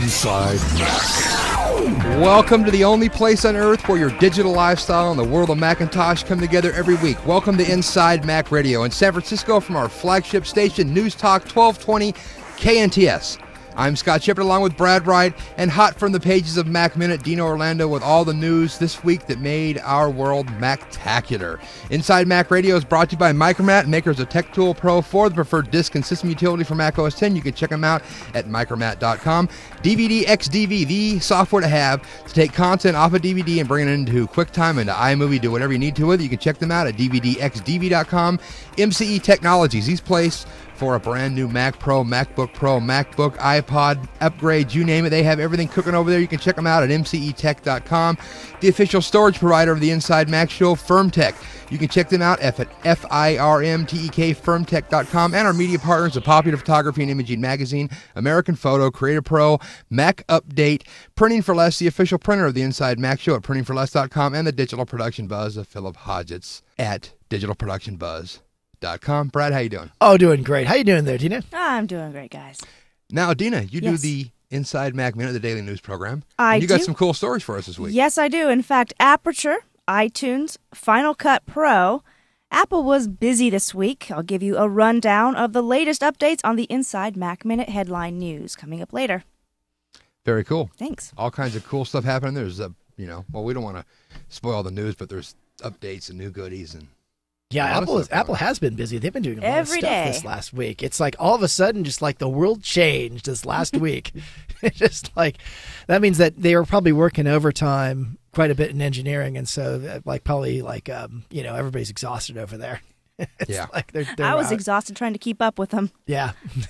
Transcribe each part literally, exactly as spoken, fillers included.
Inside Mac. Welcome to the only place on earth where your digital lifestyle and the world of Macintosh come together every week. Welcome to Inside Mac Radio in San Francisco from our flagship station, News Talk twelve twenty K N T S. I'm Scott Shepard along with Brad Wright, and hot from the pages of Mac Minute, Dino Orlando with all the news this week that made our world Mac-tacular. Inside Mac Radio is brought to you by Micromat, makers of Tech Tool Pro four, the preferred disk and system utility for Mac O S ten. You can check them out at micromat dot com. D V D X D V, the software to have to take content off a D V D and bring it into QuickTime, into iMovie, do whatever you need to with it. You can check them out at D V D X D V dot com. M C E Technologies, these place for a brand new Mac Pro, MacBook Pro, MacBook, iPod, upgrades, you name it. They have everything cooking over there. You can check them out at M C E tech dot com. The official storage provider of the Inside Mac Show, FirmTech. You can check them out at F I R M T E K, firmtech dot com. And our media partners, the Popular Photography and Imaging Magazine, American Photo, Creative Pro, Mac Update, Printing for Less, the official printer of the Inside Mac Show at printing for less dot com, and the Digital Production Buzz of Philip Hodgetts at digital production buzz dot com. Brad, how you doing? Oh, doing great. How you doing there, Dina? I'm doing great, guys. Now, Dina, you Yes. do the Inside Mac Minute, the daily news program. I and you got do. some cool stories for us this week. Yes, I do. In fact, Aperture, iTunes, Final Cut Pro. Apple was busy this week. I'll give you a rundown of the latest updates on the Inside Mac Minute headline news coming up later. Very cool. Thanks. All kinds of cool stuff happening. There's, a, you know, well, we don't want to spoil the news, but there's updates and new goodies and Yeah, A lot of Apple is, stuff Apple going on. has been busy. They've been doing a lot Every of stuff day. this last week. It's like all of a sudden, just like the world changed this last week. It's just like that means that they were probably working overtime quite a bit in engineering, and so that, like probably like um, you know everybody's exhausted over there. It's Yeah. like they're, they're I was out. exhausted trying to keep up with them. Yeah.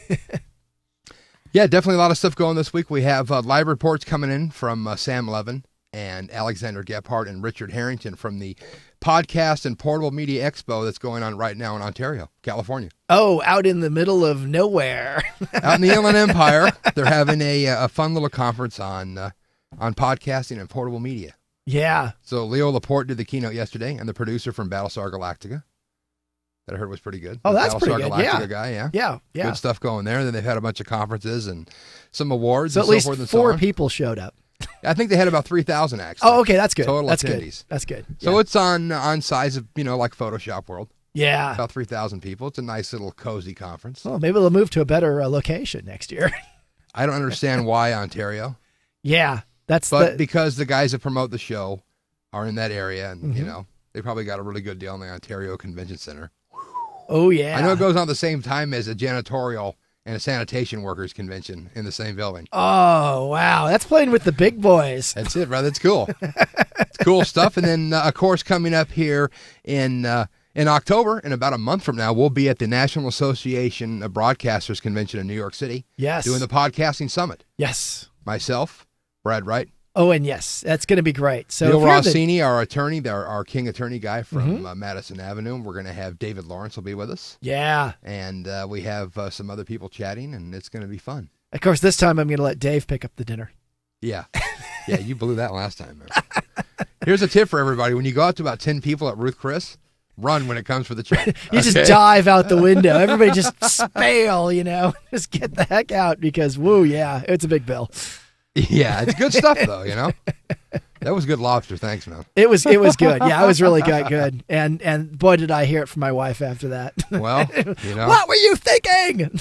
Yeah, definitely a lot of stuff going this week. We have uh, live reports coming in from uh, Sam Levin and Alexander Gephardt and Richard Harrington from the Podcast and Portable Media Expo that's going on right now in Ontario, California. Oh, out in the middle of nowhere. Out in the Inland Empire, they're having a, a fun little conference on uh, on podcasting and portable media. Yeah. So Leo Laporte did the keynote yesterday, and the producer from Battlestar Galactica that I heard was pretty good. Oh, The that's pretty Battlestar good, Galactica yeah. guy, yeah. Yeah. Yeah. Good stuff going there. Then they've had a bunch of conferences and some awards So and at least so forth and four so on. people showed up. I think they had about three thousand actually. Oh, okay. That's good. Total That's attendees. good. That's good. So Yeah. it's on on size of, you know, like Photoshop World. yeah. About three thousand people. It's a nice little cozy conference. Well, maybe they'll move to a better uh, location next year. I don't understand why Ontario, Yeah, that's but the because the guys that promote the show are in that area, and, you Mhm. know, they probably got a really good deal in the Ontario Convention Center. oh yeah. I know it goes on at the same time as a janitorial and a sanitation workers convention in the same building. Oh wow, that's playing with the big boys. That's it, brother. It's cool. It's cool stuff. And then, uh, of course, coming up here in uh, in October, in about a month from now, we'll be at the National Association of Broadcasters Convention in New York City Yes. doing the Podcasting Summit. yes. Myself, Brad Wright, Oh, and yes, that's going to be great. So Neil if you're the- Rossini, our attorney, our, our king attorney guy from Mhm. uh, Madison Avenue. We're going to have David Lawrence will be with us. yeah. And uh, we have uh, some other people chatting, and it's going to be fun. Of course, this time I'm going to let Dave pick up the dinner. Yeah. Yeah, you blew that last time. Man. Here's a tip for everybody. When you go out to about ten people at Ruth Chris, run when it comes for the check. You just Okay? dive out the window. Everybody just spail, you know. Just get the heck out because woo, yeah, it's a big bill. Yeah, it's good stuff, though, you know? That was good lobster. Thanks, man. It was it was good. Yeah, I was really good. Good. And and boy, did I hear it from my wife after that. Well, you know. What were you thinking?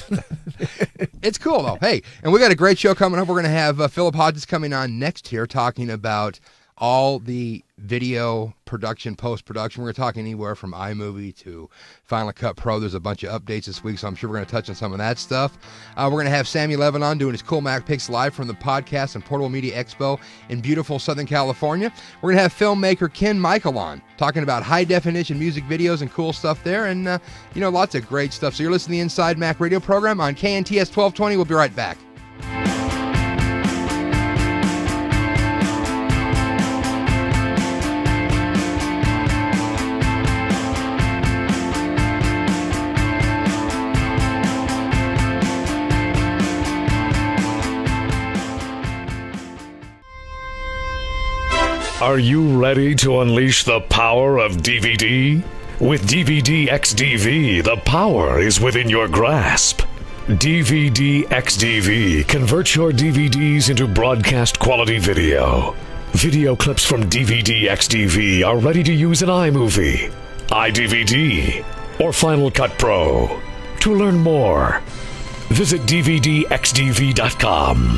It's cool, though. Hey, and we got a great show coming up. We're going to have uh, Philip Hodges coming on next here talking about all the video production, post-production. We're going to talk anywhere from iMovie to Final Cut Pro. There's a bunch of updates this week, so I'm sure we're going to touch on some of that stuff. Uh, we're going to have Sammy Levin on doing his Cool Mac Picks live from the Podcast and Portable Media Expo in beautiful Southern California. We're going to have filmmaker Ken Michael on talking about high-definition music videos and cool stuff there, and, uh, you know, lots of great stuff. So you're listening to the Inside Mac radio program on K N T S twelve twenty. We'll be right back. Are you ready to unleash the power of D V D? With D V D X D V, the power is within your grasp. D V D X D V converts your D V Ds into broadcast quality video. Video clips from D V D X D V are ready to use in iMovie, iDVD, or Final Cut Pro. To learn more, visit D V D X D V dot com.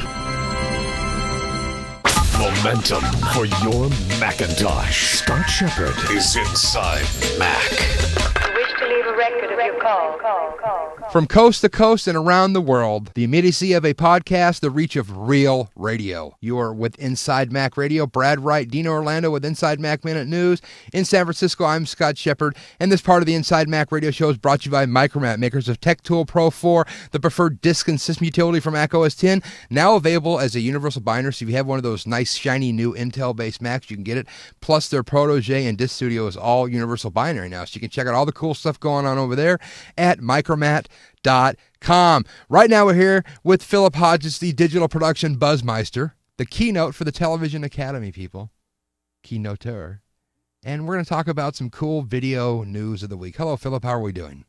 Momentum for your Macintosh. Scott Shepard is Inside Mac. Wish to leave a record of your call. Call, call, call. From coast to coast and around the world, the immediacy of a podcast, the reach of real radio. You are with Inside Mac Radio. Brad Wright, Dino Orlando with Inside Mac Minute News. In San Francisco, I'm Scott Shepard, and this part of the Inside Mac Radio show is brought to you by Micromat, makers of TechTool Pro four, the preferred disk and system utility from Mac O S ten, now available as a universal binder. So if you have one of those nice, shiny, new Intel-based Macs, you can get it. Plus, their Protege and Disk Studio is all universal binary now, so you can check out all the cool stuff going on over there at micromat dot com. Right now we're here with Philip Hodges, the digital production buzzmeister, the keynote for the Television Academy, people. Keynoter. And we're going to talk about some cool video news of the week. Hello, Philip. How are we doing?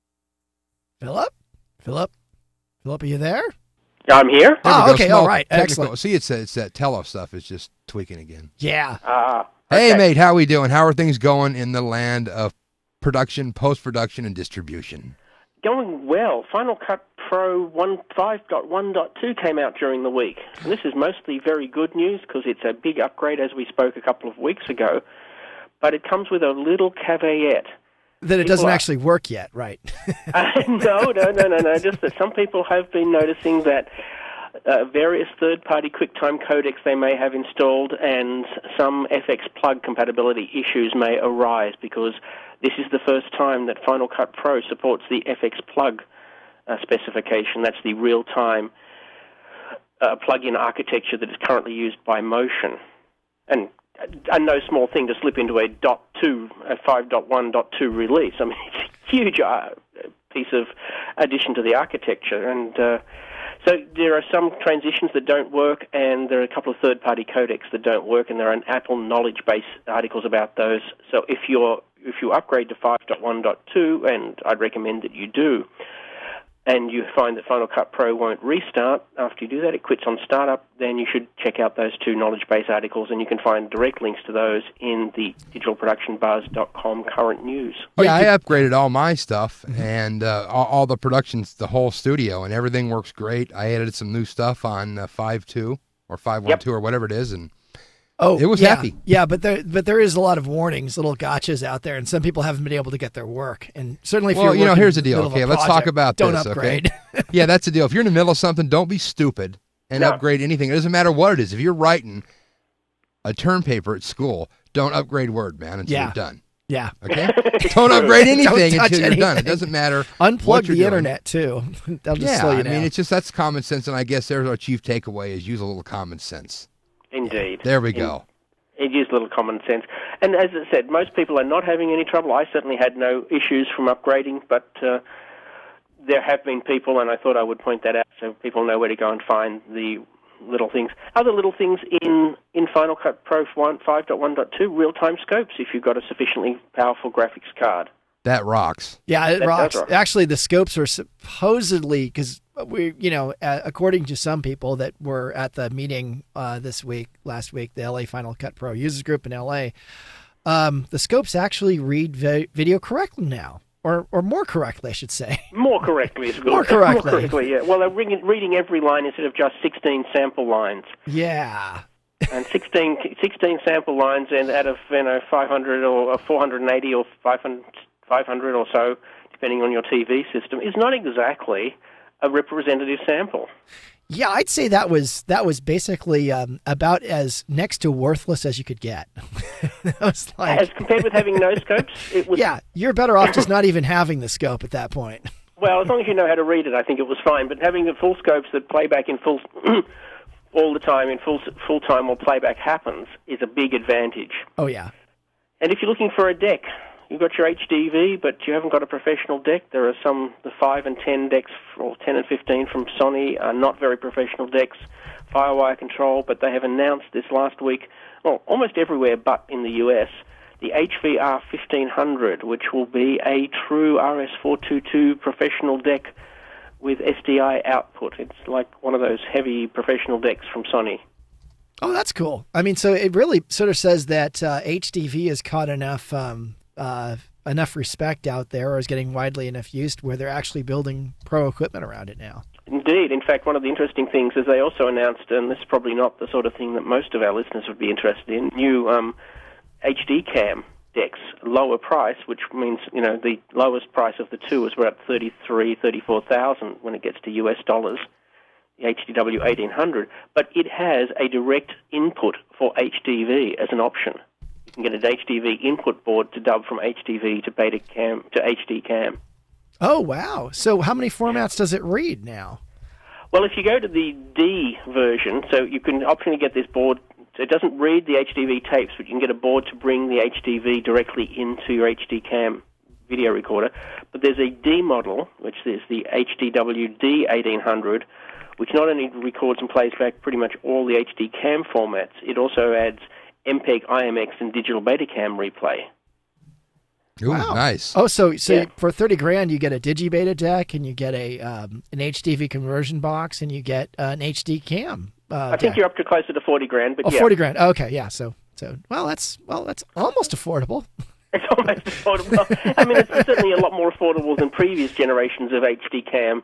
Philip? Philip? Philip, are you there? I'm here. There we Oh, go. okay. Small All right. technical- Excellent. See, it's, it's that tele stuff is just tweaking again. Yeah. Uh, Hey, okay. mate, how we doing? How are things going in the land of production, post-production, and distribution? Going well. Final Cut Pro five point one point two came out during the week. And this is mostly very good news because it's a big upgrade, as we spoke a couple of weeks ago. But it comes with a little caveat. That it doesn't People are- actually work yet, right? Uh, no, no, no, no, no. Just that some people have been noticing that uh, various third-party QuickTime codecs they may have installed and some F X plug compatibility issues may arise because this is the first time that Final Cut Pro supports the F X plug uh, specification. That's the real-time uh, plug-in architecture that is currently used by Motion. And a no small thing to slip into a dot two, a five point one point two release. I mean, it's a huge uh, piece of addition to the architecture. And uh, so there are some transitions that don't work, and there are a couple of third-party codecs that don't work, and there are an Apple knowledge base articles about those. So if you're if you upgrade to five point one point two, and I'd recommend that you do, and you find that Final Cut Pro won't restart after you do that, it quits on startup, then you should check out those two knowledge base articles, and you can find direct links to those in the digital production buzz dot com current news. Yeah, I upgraded all my stuff and uh, all, all the productions, the whole studio, and everything works great. I added some new stuff on uh, five point two or five point one two Yep. or whatever it is, and Oh, It was yeah. happy. Yeah, but there, but there is a lot of warnings, little gotchas out there, and some people haven't been able to get their work. And certainly, if well, you're you know, working here's the in the deal. middle of a Okay, let's talk project, about don't this. upgrade. Okay, yeah, that's the deal. If you're in the middle of something, don't be stupid and No. upgrade anything. It doesn't matter what it is. If you're writing a term paper at school, don't upgrade Word, man, until Yeah. you're done. Yeah, Okay, don't upgrade anything touch until you're done. It anything. doesn't matter. unplug what the you're doing. internet too. That'll just Yeah, slow you I down. mean, it's just that's common sense, and I guess there's our chief takeaway: is use a little common sense. Indeed. There we In- go. It is a little common sense. And as I said, most people are not having any trouble. I certainly had no issues from upgrading, but uh, there have been people, and I thought I would point that out so people know where to go and find the little things. Other little things in, in Final Cut Pro five point one point two, real-time scopes if you've got a sufficiently powerful graphics card. That rocks. Yeah, it That rocks. does rock. Actually, the scopes are supposedly, because we, you know, uh, according to some people that were at the meeting uh, this week, last week, the L A Final Cut Pro users group in L A, um, the scopes actually read vi- video correctly now, or or more correctly, I should say. More correctly is good. More correctly. More correctly, yeah. Well, they're reading, reading every line instead of just sixteen sample lines. Yeah. And sixteen, sixteen sample lines, and out of you know five hundred or four hundred eighty or five hundred, five hundred or so, depending on your T V system, is not exactly a representative sample. Yeah, I'd say that was that was basically um, about as next to worthless as you could get. That was like, As compared with having no scopes, it was yeah, you're better off just not even having the scope at that point. well. As long as you know how to read it, I think it was fine. But having the full scopes that play back in full all the time in full full time while playback happens is a big advantage. Oh yeah. And if you're looking for a deck, you've got your H D V, but you haven't got a professional deck. There are some, the five and ten decks, or ten and fifteen from Sony, are not very professional decks, Firewire control, but they have announced this last week, well, almost everywhere but in the U S, the H V R fifteen hundred, which will be a true R S four twenty-two professional deck with S D I output. It's like one of those heavy professional decks from Sony. Oh, that's cool. I mean, so it really sort of says that uh, H D V has caught enough um, uh, enough respect out there, or is getting widely enough used, where they're actually building pro equipment around it now. Indeed. In fact, one of the interesting things is they also announced, and this is probably not the sort of thing that most of our listeners would be interested in, new um, H D cam decks, lower price, which means, you know, the lowest price of the two is about thirty-three, thirty-four thousand when it gets to U S dollars, the H D W eighteen hundred, but it has a direct input for H D V as an option. You can get an H D V input board to dub from H D V to beta cam to H D cam. Oh, wow. So how many formats does it read now? Well, if you go to the D version, so you can optionally get this board. So it doesn't read the H D V tapes, but you can get a board to bring the H D V directly into your H D cam video recorder. But there's a D model, which is the H D W D eighteen hundred, which not only records and plays back pretty much all the H D cam formats, it also adds M P E G, I M X, and digital Betacam replay. Ooh, wow. Nice. Oh, so so Yeah. for thirty grand, you get a DigiBeta deck, and you get a um, an H D V conversion box, and you get uh, an H D cam. Uh, I think deck. you're up to closer to forty grand, but Oh, yeah. forty grand. Okay, yeah. So so well, that's well, that's almost affordable. It's almost affordable. I mean, it's certainly a lot more affordable than previous generations of H D cam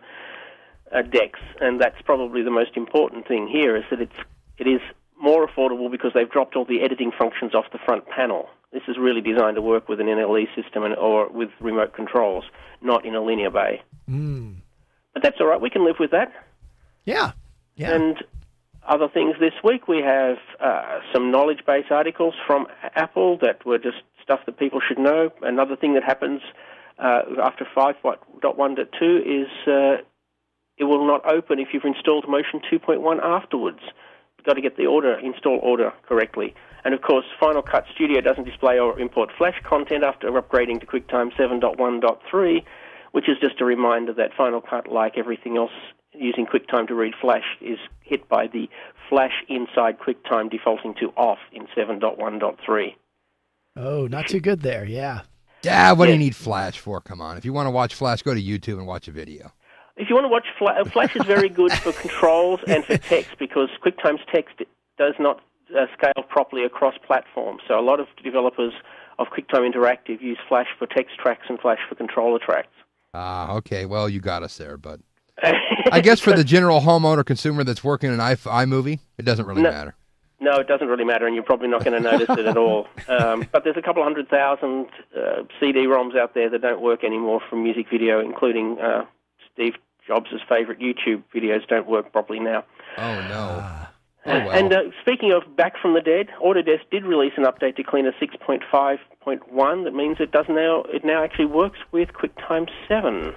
uh, decks, and that's probably the most important thing here, is that it's it is more affordable because they've dropped all the editing functions off the front panel. This is really designed to work with an N L E system and, or with remote controls, not in a linear bay. Mm. But that's all right. We can live with that. Yeah, yeah. And other things this week, we have uh, some knowledge-based articles from Apple that were just stuff that people should know. Another thing that happens uh, after five point one point two is uh, it will not open if you've installed Motion two point one afterwards. You've got to get the order install order correctly. And, of course, Final Cut Studio doesn't display or import Flash content after upgrading to QuickTime seven point one point three, which is just a reminder that Final Cut, like everything else using QuickTime to read Flash, is hit by the Flash inside QuickTime defaulting to off in seven point one point three. Oh, not too good there. Yeah. Yeah, what do Yeah. you need Flash for? Come on. If you want to watch Flash, go to YouTube and watch a video. If you want to watch Flash, Flash is very good for controls and for text because QuickTime's text does not uh, scale properly across platforms. So a lot of developers of QuickTime Interactive use Flash for text tracks and Flash for controller tracks. Ah, okay. Well, you got us there, but I guess for the general homeowner consumer that's working in i iMovie, it doesn't really No. matter. No, it doesn't really matter, and you're probably not going to notice it at all. Um, but there's a couple hundred thousand uh, C D ROMs out there that don't work anymore from music video, including uh, Steve Jobs' favorite YouTube videos don't work properly now. Oh, no. Oh, well. And uh, speaking of back from the dead, Autodesk did release an update to Cleaner six point five point one. That means it does now it now actually works with QuickTime seven.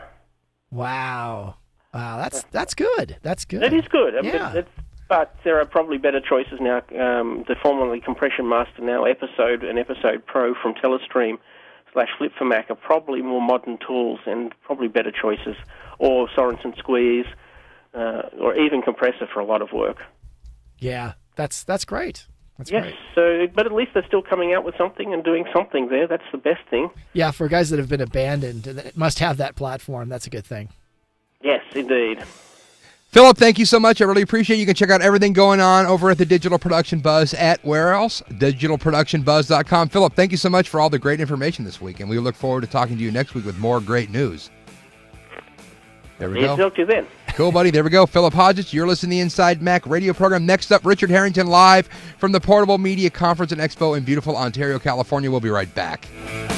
Wow. Wow. That's that's good. That's good. That is good. I mean, Yeah. that's, but there are probably better choices now. Um, the formerly Compression Master, now Episode and Episode Pro from Telestream slash Flip for Mac are probably more modern tools and probably better choices. Or Sorensen Squeeze, uh, or even Compressor for a lot of work. Yeah. That's that's great. That's Yes, great. so but at least they're still coming out with something and doing something there. That's the best thing. Yeah, for guys that have been abandoned, that must have that platform. That's a good thing. Yes, indeed. Philip, thank you so much. I really appreciate it. You can check out everything going on over at the Digital Production Buzz at where else? digital production buzz dot com. Philip, thank you so much for all the great information this week, and we look forward to talking to you next week with more great news. There we Yes, go. talk to you then. Cool, buddy. There we go. Philip Hodges, you're listening to the Inside Mac radio program. Next up, Richard Harrington live from the Portable Media Conference and Expo in beautiful Ontario, California. We'll be right back.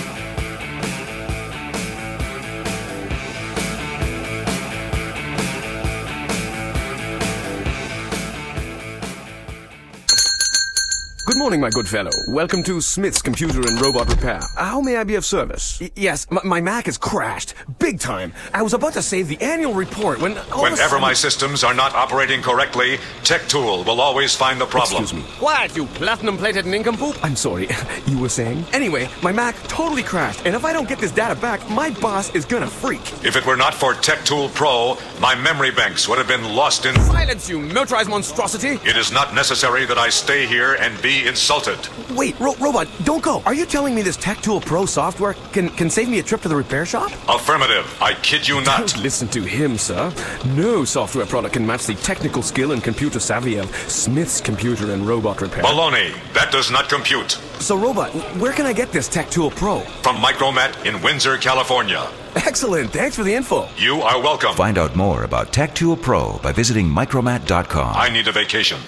Good morning, my good fellow. Welcome to Smith's Computer and Robot Repair. How may I be of service? Y- yes, m- my Mac has crashed. Big time. I was about to save the annual report when... all of a Whenever sudden- my systems are not operating correctly, TechTool will always find the problem. Excuse me. What, you platinum-plated nincompoop? I'm sorry. You were saying? Anyway, my Mac totally crashed, and if I don't get this data back, my boss is gonna freak. If it were not for TechTool Pro, my memory banks would have been lost in... Silence, you militarized monstrosity! It is not necessary that I stay here and be be insulted. Wait, Ro- Robot, don't go. Are you telling me this Tech Tool Pro software can, can save me a trip to the repair shop? Affirmative. I kid you not. Don't listen to him, sir. No software product can match the technical skill and computer savvy of Smith's Computer and Robot Repair. Baloney. That does not compute. So, Robot, where can I get this Tech Tool Pro? From Micromat in Windsor, California. Excellent. Thanks for the info. You are welcome. Find out more about Tech Tool Pro by visiting micromat dot com. I need a vacation.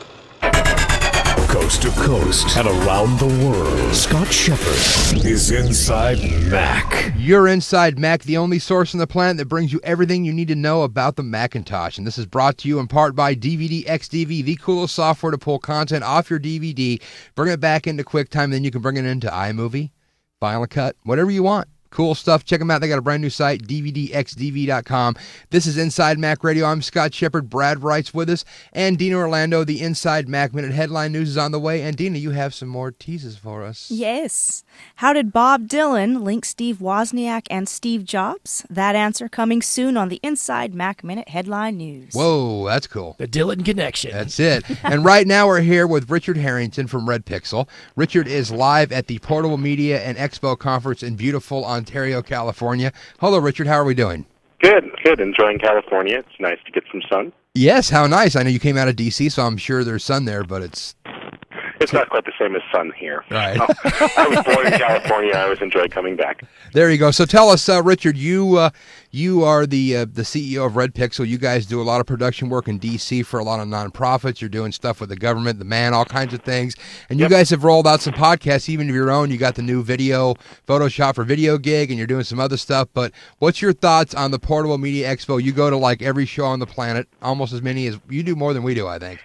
Coast to coast and around the world, Scott Shepard is Inside Mac. You're Inside Mac, the only source on the planet that brings you everything you need to know about the Macintosh. And this is brought to you in part by D V D X D V, the coolest software to pull content off your D V D, bring it back into QuickTime, then you can bring it into iMovie, Final Cut, whatever you want. Cool stuff. Check them out. They got a brand new site, D V D X D V dot com. This is Inside Mac Radio. I'm Scott Shepard. Brad Wright's with us. And Dina Orlando, the Inside Mac Minute headline news is on the way. And Dina, you have some more teases for us. Yes. How did Bob Dylan link Steve Wozniak and Steve Jobs? That answer coming soon on the Inside Mac Minute headline news. Whoa, that's cool. The Dylan connection. That's it. And right now we're here with Richard Harrington from Red Pixel. Richard is live at the Portable Media and Expo Conference in beautiful Ontario, California. Hello, Richard. How are we doing? Good, good. Enjoying California. It's nice to get some sun. Yes, how nice. I know you came out of D C, so I'm sure there's sun there, but it's... It's not quite the same as sun here. Right. I was born in California. I always enjoy coming back. There you go. So tell us, uh, Richard, you uh, you are the uh, the C E O of Red Pixel. You guys do a lot of production work in D C for a lot of nonprofits. You're doing stuff with the government, the man, all kinds of things. And you Yep. guys have rolled out some podcasts, even of your own. You got the new video, Photoshop for Video Gig, and you're doing some other stuff. But what's your thoughts on the Portable Media Expo? You go to like every show on the planet, almost as many as you do, more than we do, I think.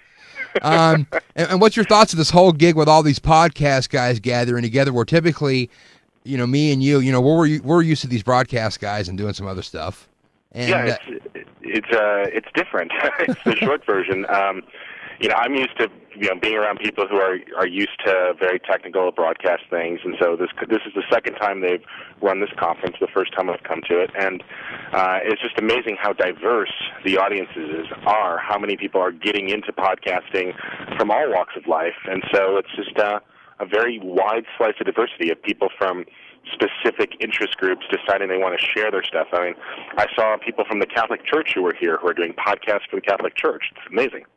um, and, and what's your thoughts of this whole gig with all these podcast guys gathering together? Where typically, you know, me and you, you know, we're we're used to these broadcast guys and doing some other stuff. And, yeah, uh, it's it's uh, it's different. It's the short version. Um, you know, I'm used to you know being around people who are are used to very technical broadcast things, and so this this is the second time they've run this conference. The first time I've come to it, and uh, it's just amazing how diverse the audiences are. How many people are getting into podcasting from all walks of life, and so it's just uh, a very wide slice of diversity of people from specific interest groups deciding they want to share their stuff. I mean, I saw people from the Catholic Church who were here who are doing podcasts for the Catholic Church. It's amazing.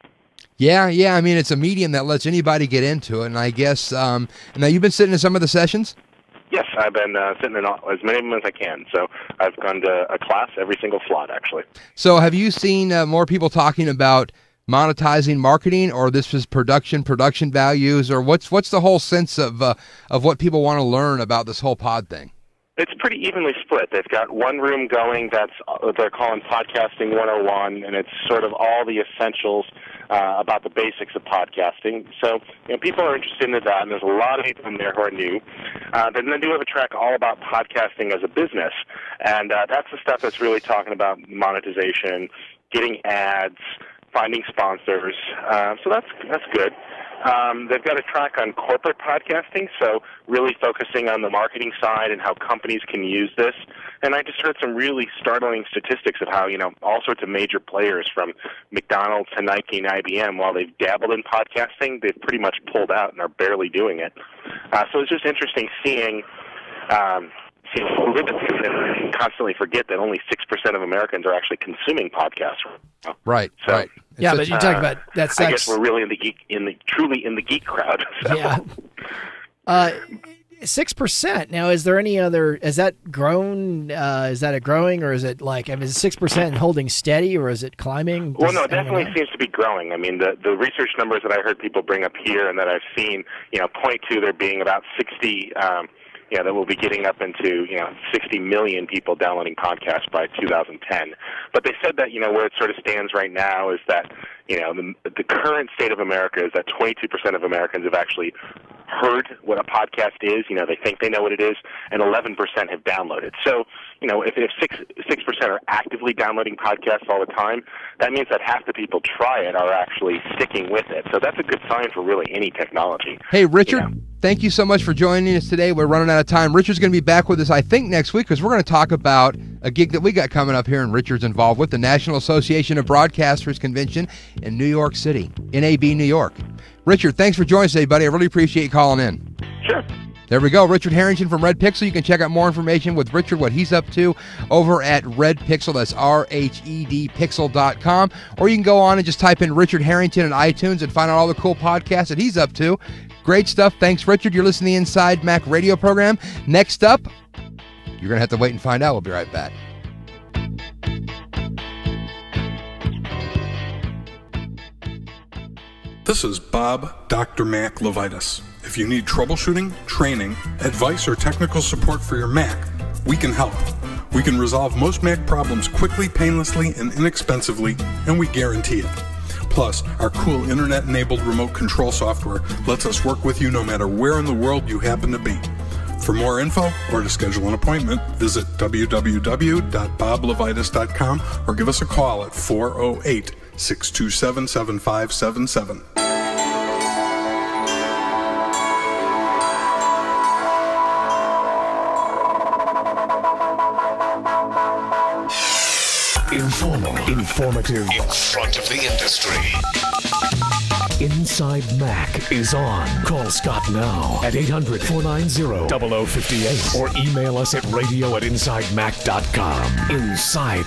yeah, yeah. I mean, it's a medium that lets anybody get into it. And I guess um, now you've been sitting in some of the sessions. Yes, I've been uh, sitting in all, as many of them as I can. So I've gone to a class every single slot, actually. So have you seen uh, more people talking about monetizing marketing, or this is production, production values, or what's what's the whole sense of uh, of what people want to learn about this whole pod thing? It's pretty evenly split. They've got one room going that's uh, they're calling Podcasting one oh one, and it's sort of all the essentials uh, about the basics of podcasting. So you know, people are interested in that, and there's a lot of people in there who are new. Uh, then they do have a track all about podcasting as a business, and uh, that's the stuff that's really talking about monetization, getting ads, finding sponsors. Uh, so that's that's good. Um, they've got a track on corporate podcasting, so really focusing on the marketing side and how companies can use this. And I just heard some really startling statistics of how, you know, all sorts of major players from McDonald's to Nike and I B M, while they've dabbled in podcasting, they've pretty much pulled out and are barely doing it. Uh, so it's just interesting seeing um, seeing people live it and constantly forget that only six percent of Americans are actually consuming podcats. Right, so, right. Yeah, It's but such- you talk uh, about that I sex. guess we're really in the geek, in the truly in the geek crowd. So. Yeah. Uh, Six percent. Now, is there any other? Has that grown? Uh, is that a growing, or is it like? I mean, is six percent holding steady, or is it climbing? Well, Does no, it anyone definitely know? seems to be growing. I mean, the the research numbers that I heard people bring up here and that I've seen, you know, point to there being about sixty. Um, you know, that we'll be getting up into, you know, sixty million people downloading podcasts by two thousand ten. But they said that, you know, where it sort of stands right now is that, you know, the, the current state of America is that twenty-two percent of Americans have actually heard what a podcast is. You know, they think they know what it is, and eleven percent have downloaded. So, you know, if, if six, six percent are actively downloading podcasts all the time, that means that half the people try it are actually sticking with it. So that's a good sign for really any technology. Hey, Richard, You know. thank you so much for joining us today. We're running out of time. Richard's going to be back with us, I think, next week, because we're going to talk about a gig that we got coming up here, and Richard's involved with, the National Association of Broadcasters Convention in New York City, N A B New York. Richard, thanks for joining us today, buddy. I really appreciate you calling in. Sure. There we go. Richard Harrington from Red Pixel. You can check out more information with Richard, what he's up to, over at Red Pixel. That's R H E D pixel dot com. Or you can go on and just type in Richard Harrington in iTunes and find out all the cool podcasts that he's up to. Great stuff. Thanks, Richard. You're listening to the Inside Mac radio program. Next up, you're going to have to wait and find out. We'll be right back. This is Bob, Doctor Mac Levitas. If you need troubleshooting, training, advice, or technical support for your Mac, we can help. We can resolve most Mac problems quickly, painlessly, and inexpensively, and we guarantee it. Plus, our cool internet-enabled remote control software lets us work with you no matter where in the world you happen to be. For more info or to schedule an appointment, visit w w w dot bob levitas dot com or give us a call at four oh eight, six two seven, seven five seven seven. Informal, informative, in front of the industry. Inside Mac is on. Call Scott now at eight hundred, four nine zero, zero zero five eight or email us at radio at inside mac dot com. Inside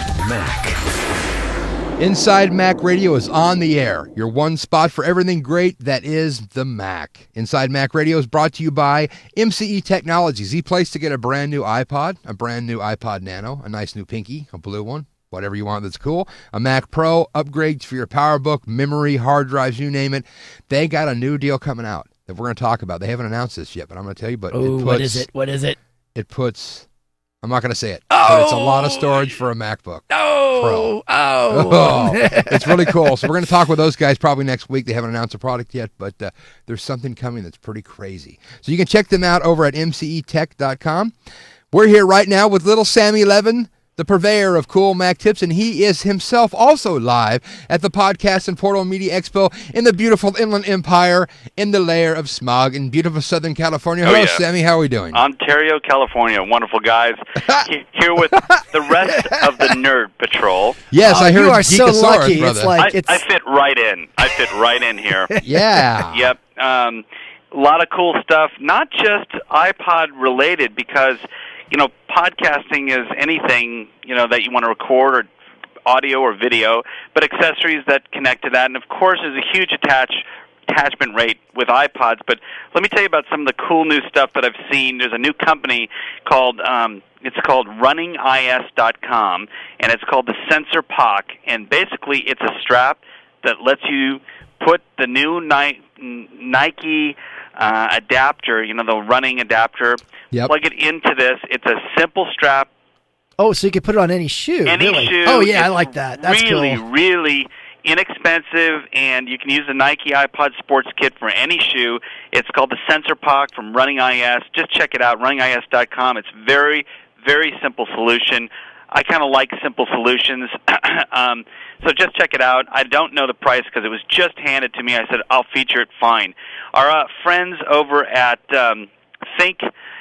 Mac. Inside Mac Radio is on the air. Your one spot for everything great that is the Mac. Inside Mac Radio is brought to you by M C E Technologies. The place to get a brand new iPod, a brand new iPod Nano, a nice new Pinky, a blue one, whatever you want that's cool, a Mac Pro, upgrades for your PowerBook, memory, hard drives, you name it. They got a new deal coming out that we're going to talk about. They haven't announced this yet, but I'm going to tell you. But oh, it puts, what is it? What is it? It puts, I'm not going to say it, oh! but it's a lot of storage for a MacBook oh! Pro. Oh! oh! It's really cool. So we're going to talk with those guys probably next week. They haven't announced a product yet, but uh, there's something coming that's pretty crazy. So you can check them out over at m c e tech dot com. We're here right now with little Sammy Levin, the purveyor of cool Mac tips, and he is himself also live at the Podcast and Portal Media Expo in the beautiful Inland Empire in the lair of smog in beautiful Southern California. Hello, oh, yeah. Sammy. How are we doing? Ontario, California. Wonderful guys. Here with the rest of the Nerd Patrol. Yes, oh, I heard you are so lucky. Brother. It's like I, it's... I fit right in. I fit right in here. Yeah. Yep. Um, a lot of cool stuff, not just iPod related, because you know, podcasting is anything, you know, that you want to record, or audio or video, but accessories that connect to that. And, of course, there's a huge attach, attachment rate with iPods. But let me tell you about some of the cool new stuff that I've seen. There's a new company called, um, it's called running I S dot com, and it's called the Sensor P O C. And basically it's a strap that lets you put the new Ni- Nike uh, adapter, you know, the running adapter, Yep. plug it into this. It's a simple strap. Oh, so you can put it on any shoe. Any really? shoe. Oh, yeah, It's I like that. That's really, cool. really inexpensive, and you can use the Nike iPod Sports Kit for any shoe. It's called the Sensor P O C from Running I S. Just check it out, running I S dot com. It's very, very simple solution. I kind of like simple solutions, um, so just check it out. I don't know the price because it was just handed to me. I said, I'll feature it, fine. Our uh, friends over at um, Think...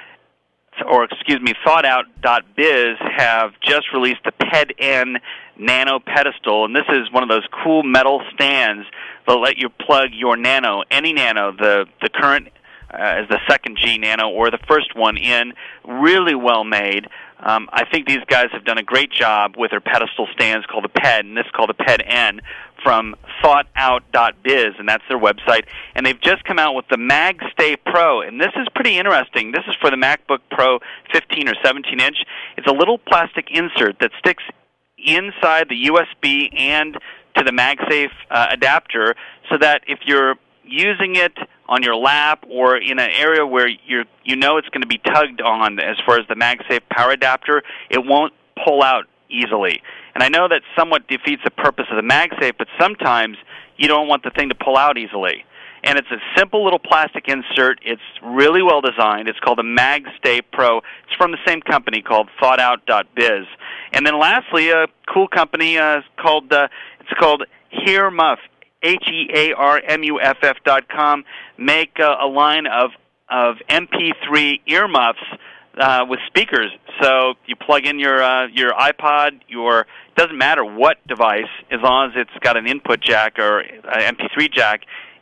or excuse me, thought out dot biz have just released the P E D N Nano Pedestal, and this is one of those cool metal stands that let you plug your Nano, any Nano, the the current uh, is the second G Nano or the first one in, really well made. Um, I think these guys have done a great job with their pedestal stands called the P E D, and this is called the P E D N from thought out dot biz, and that's their website. And they've just come out with the MagStay Pro, and this is pretty interesting. This is for the MacBook Pro fifteen or seventeen inch. It's a little plastic insert that sticks inside the U S B and to the MagSafe uh, adapter, so that if you're using it on your lap or in an area where you're, you know it's going to be tugged on as far as the MagSafe power adapter, it won't pull out easily. And I know that somewhat defeats the purpose of the MagSafe, but sometimes you don't want the thing to pull out easily. And it's a simple little plastic insert. It's really well designed. It's called the MagStay Pro. It's from the same company called thought out dot biz. And then lastly, a cool company uh, called, uh, it's called HearMuff, H E A R M U F F dot com, make uh, a line of, of M P three earmuffs uh, with speakers. So you plug in your uh, your iPod, your doesn't matter what device, as long as it's got an input jack or an M P three jack,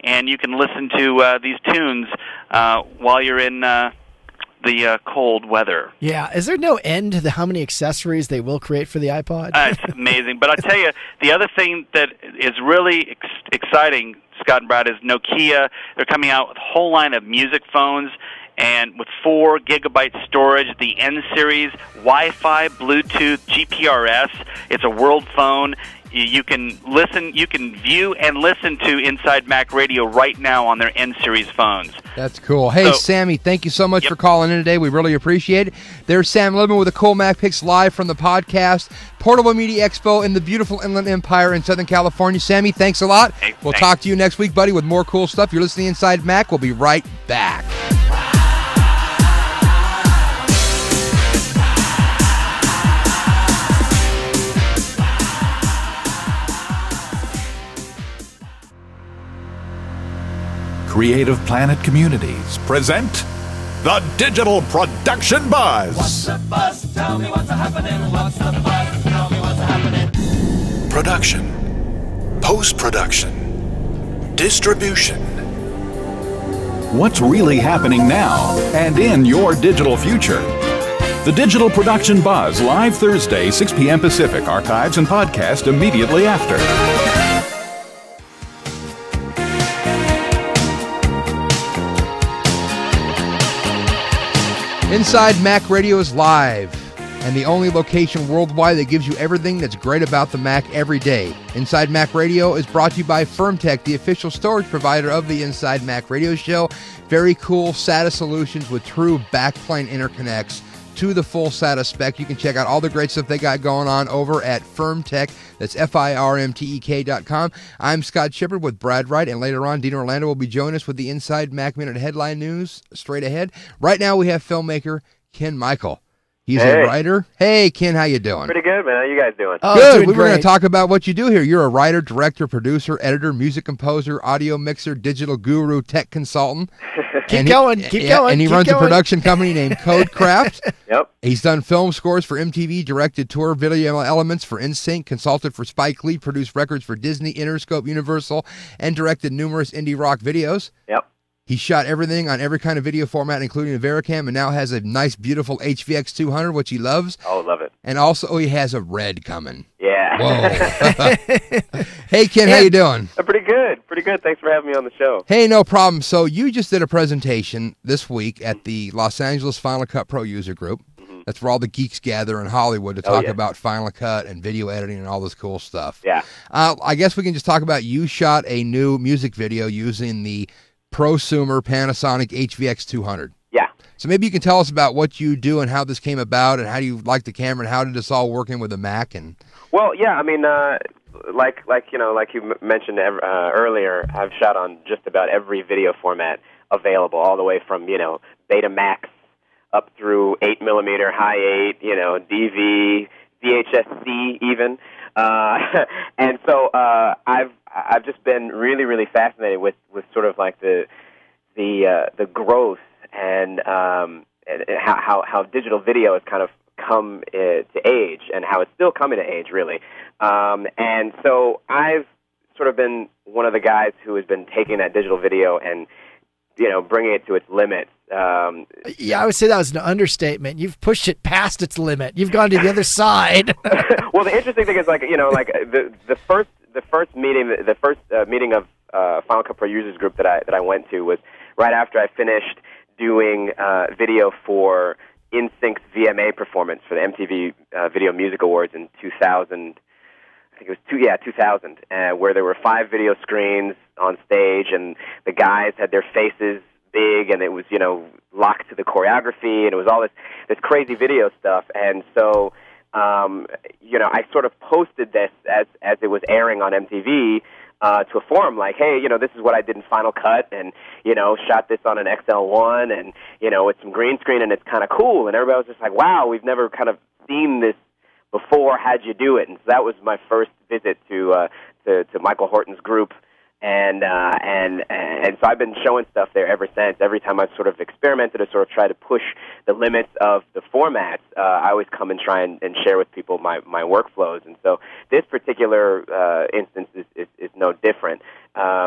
and you can listen to uh, these tunes uh, while you're in uh, the uh, cold weather. Yeah. Is there no end to the, how many accessories they will create for the iPod? Uh, it's amazing. But I tell you, the other thing that is really ex- exciting, Scott and Brad, is Nokia. They're coming out with a whole line of music phones, and with four gigabyte storage, the N series, Wi-Fi, Bluetooth, G P R S. It's a world phone. You can listen, you can view and listen to Inside Mac Radio right now on their N series phones. That's cool. Hey, So- Sammy, thank you so much Yep. for calling in today. We really appreciate it. There's Sam Libman with the Cool Mac Picks live from the podcast, Portable Media Expo in the beautiful Inland Empire in Southern California. Sammy, thanks a lot. Hey, we'll thanks. talk to you next week, buddy, with more cool stuff. You're listening to Inside Mac. We'll be right back. Creative Planet Communities present the Digital Production Buzz. What's the buzz? Tell me what's happening. What's the buzz? Tell me what's happening. Production, post-production, distribution. What's really happening now and in your digital future? The Digital Production Buzz, live Thursday, six p.m. Pacific. Archives and podcast immediately after. Inside Mac Radio is live, and the only location worldwide that gives you everything that's great about the Mac every day. Inside Mac Radio is brought to you by Firmtech, the official storage provider of the Inside Mac Radio show. Very cool SATA solutions with true backplane interconnects to the full SATA spec. You can check out all the great stuff they got going on over at Firmtech. That's F I R M T E K dot com. I'm Scott Shepard with Brad Wright, and later on, Dean Orlando will be joining us with the Inside Mac Minute headline news straight ahead. Right now, we have filmmaker Ken Michael. He's Hey. a writer. Hey, Ken, how you doing? Pretty good, man. How you guys doing? Oh, Good. doing We were going to great. talk about what you do here. You're a writer, director, producer, editor, music composer, audio mixer, digital guru, tech consultant. Keep And he- going, keep yeah, going, And he keep runs going. a production company named Codecraft. Yep. He's done film scores for M T V, directed tour video elements for N Sync, consulted for Spike Lee, produced records for Disney, Interscope, Universal, and directed numerous indie rock videos. Yep. He shot everything on every kind of video format, including a Vericam, and now has a nice, beautiful H V X two hundred, which he loves. Oh, love it. And also, he has a red coming. Yeah. Whoa. Hey, Ken, how you doing? Uh, pretty good. Pretty good. Thanks for having me on the show. Hey, no problem. So you just did a presentation this week at the Los Angeles Final Cut Pro User Group. Mm-hmm. That's where all the geeks gather in Hollywood to Oh, talk yeah. about Final Cut and video editing and all this cool stuff. Yeah. Uh, I guess we can just talk about you shot a new music video using the prosumer Panasonic H V X two hundred. Yeah. So maybe you can tell us about what you do and how this came about and how do you like the camera and how did this all working with the Mac and Well, yeah. I mean, uh, like like you know, like you m- mentioned ev- uh, earlier, I've shot on just about every video format available, all the way from you know Betamax up through eight millimeter, high eight, you know, D V, V H S C, even. Uh, and so uh, I've I've just been really really fascinated with, with sort of like the the uh, the growth and, um, and how, how how digital video has kind of come uh, to age and how it's still coming to age really. Um, and so I've sort of been one of the guys who has been taking that digital video and you know bringing it to its limits. Um, Yeah, I would say that was an understatement. You've pushed it past its limit. You've gone to the other side. well, the interesting thing is, like you know, like the the first the first meeting the first uh, meeting of uh, Final Cut Pro Users Group that I that I went to was right after I finished doing uh, video for N Sync's V M A performance for the M T V uh, Video Music Awards in two thousand. I think it was two yeah two thousand, uh, where there were five video screens on stage, and the guys had their faces big, and it was you know locked to the choreography, and it was all this this crazy video stuff. And so um, you know I sort of posted this as as it was airing on M T V uh, to a forum, like, hey, you know this is what I did in Final Cut, and you know shot this on an X L one, and you know it's some green screen, and it's kind of cool. And everybody was just like, wow, we've never kind of seen this before. How'd you do it? And so that was my first visit to uh, to, to Michael Horton's group. And uh, and and so I've been showing stuff there ever since. Every time I've sort of experimented or sort of tried to push the limits of the formats, uh, I always come and try and, and share with people my, my workflows. And so this particular uh, instance is, is, is no different. Um,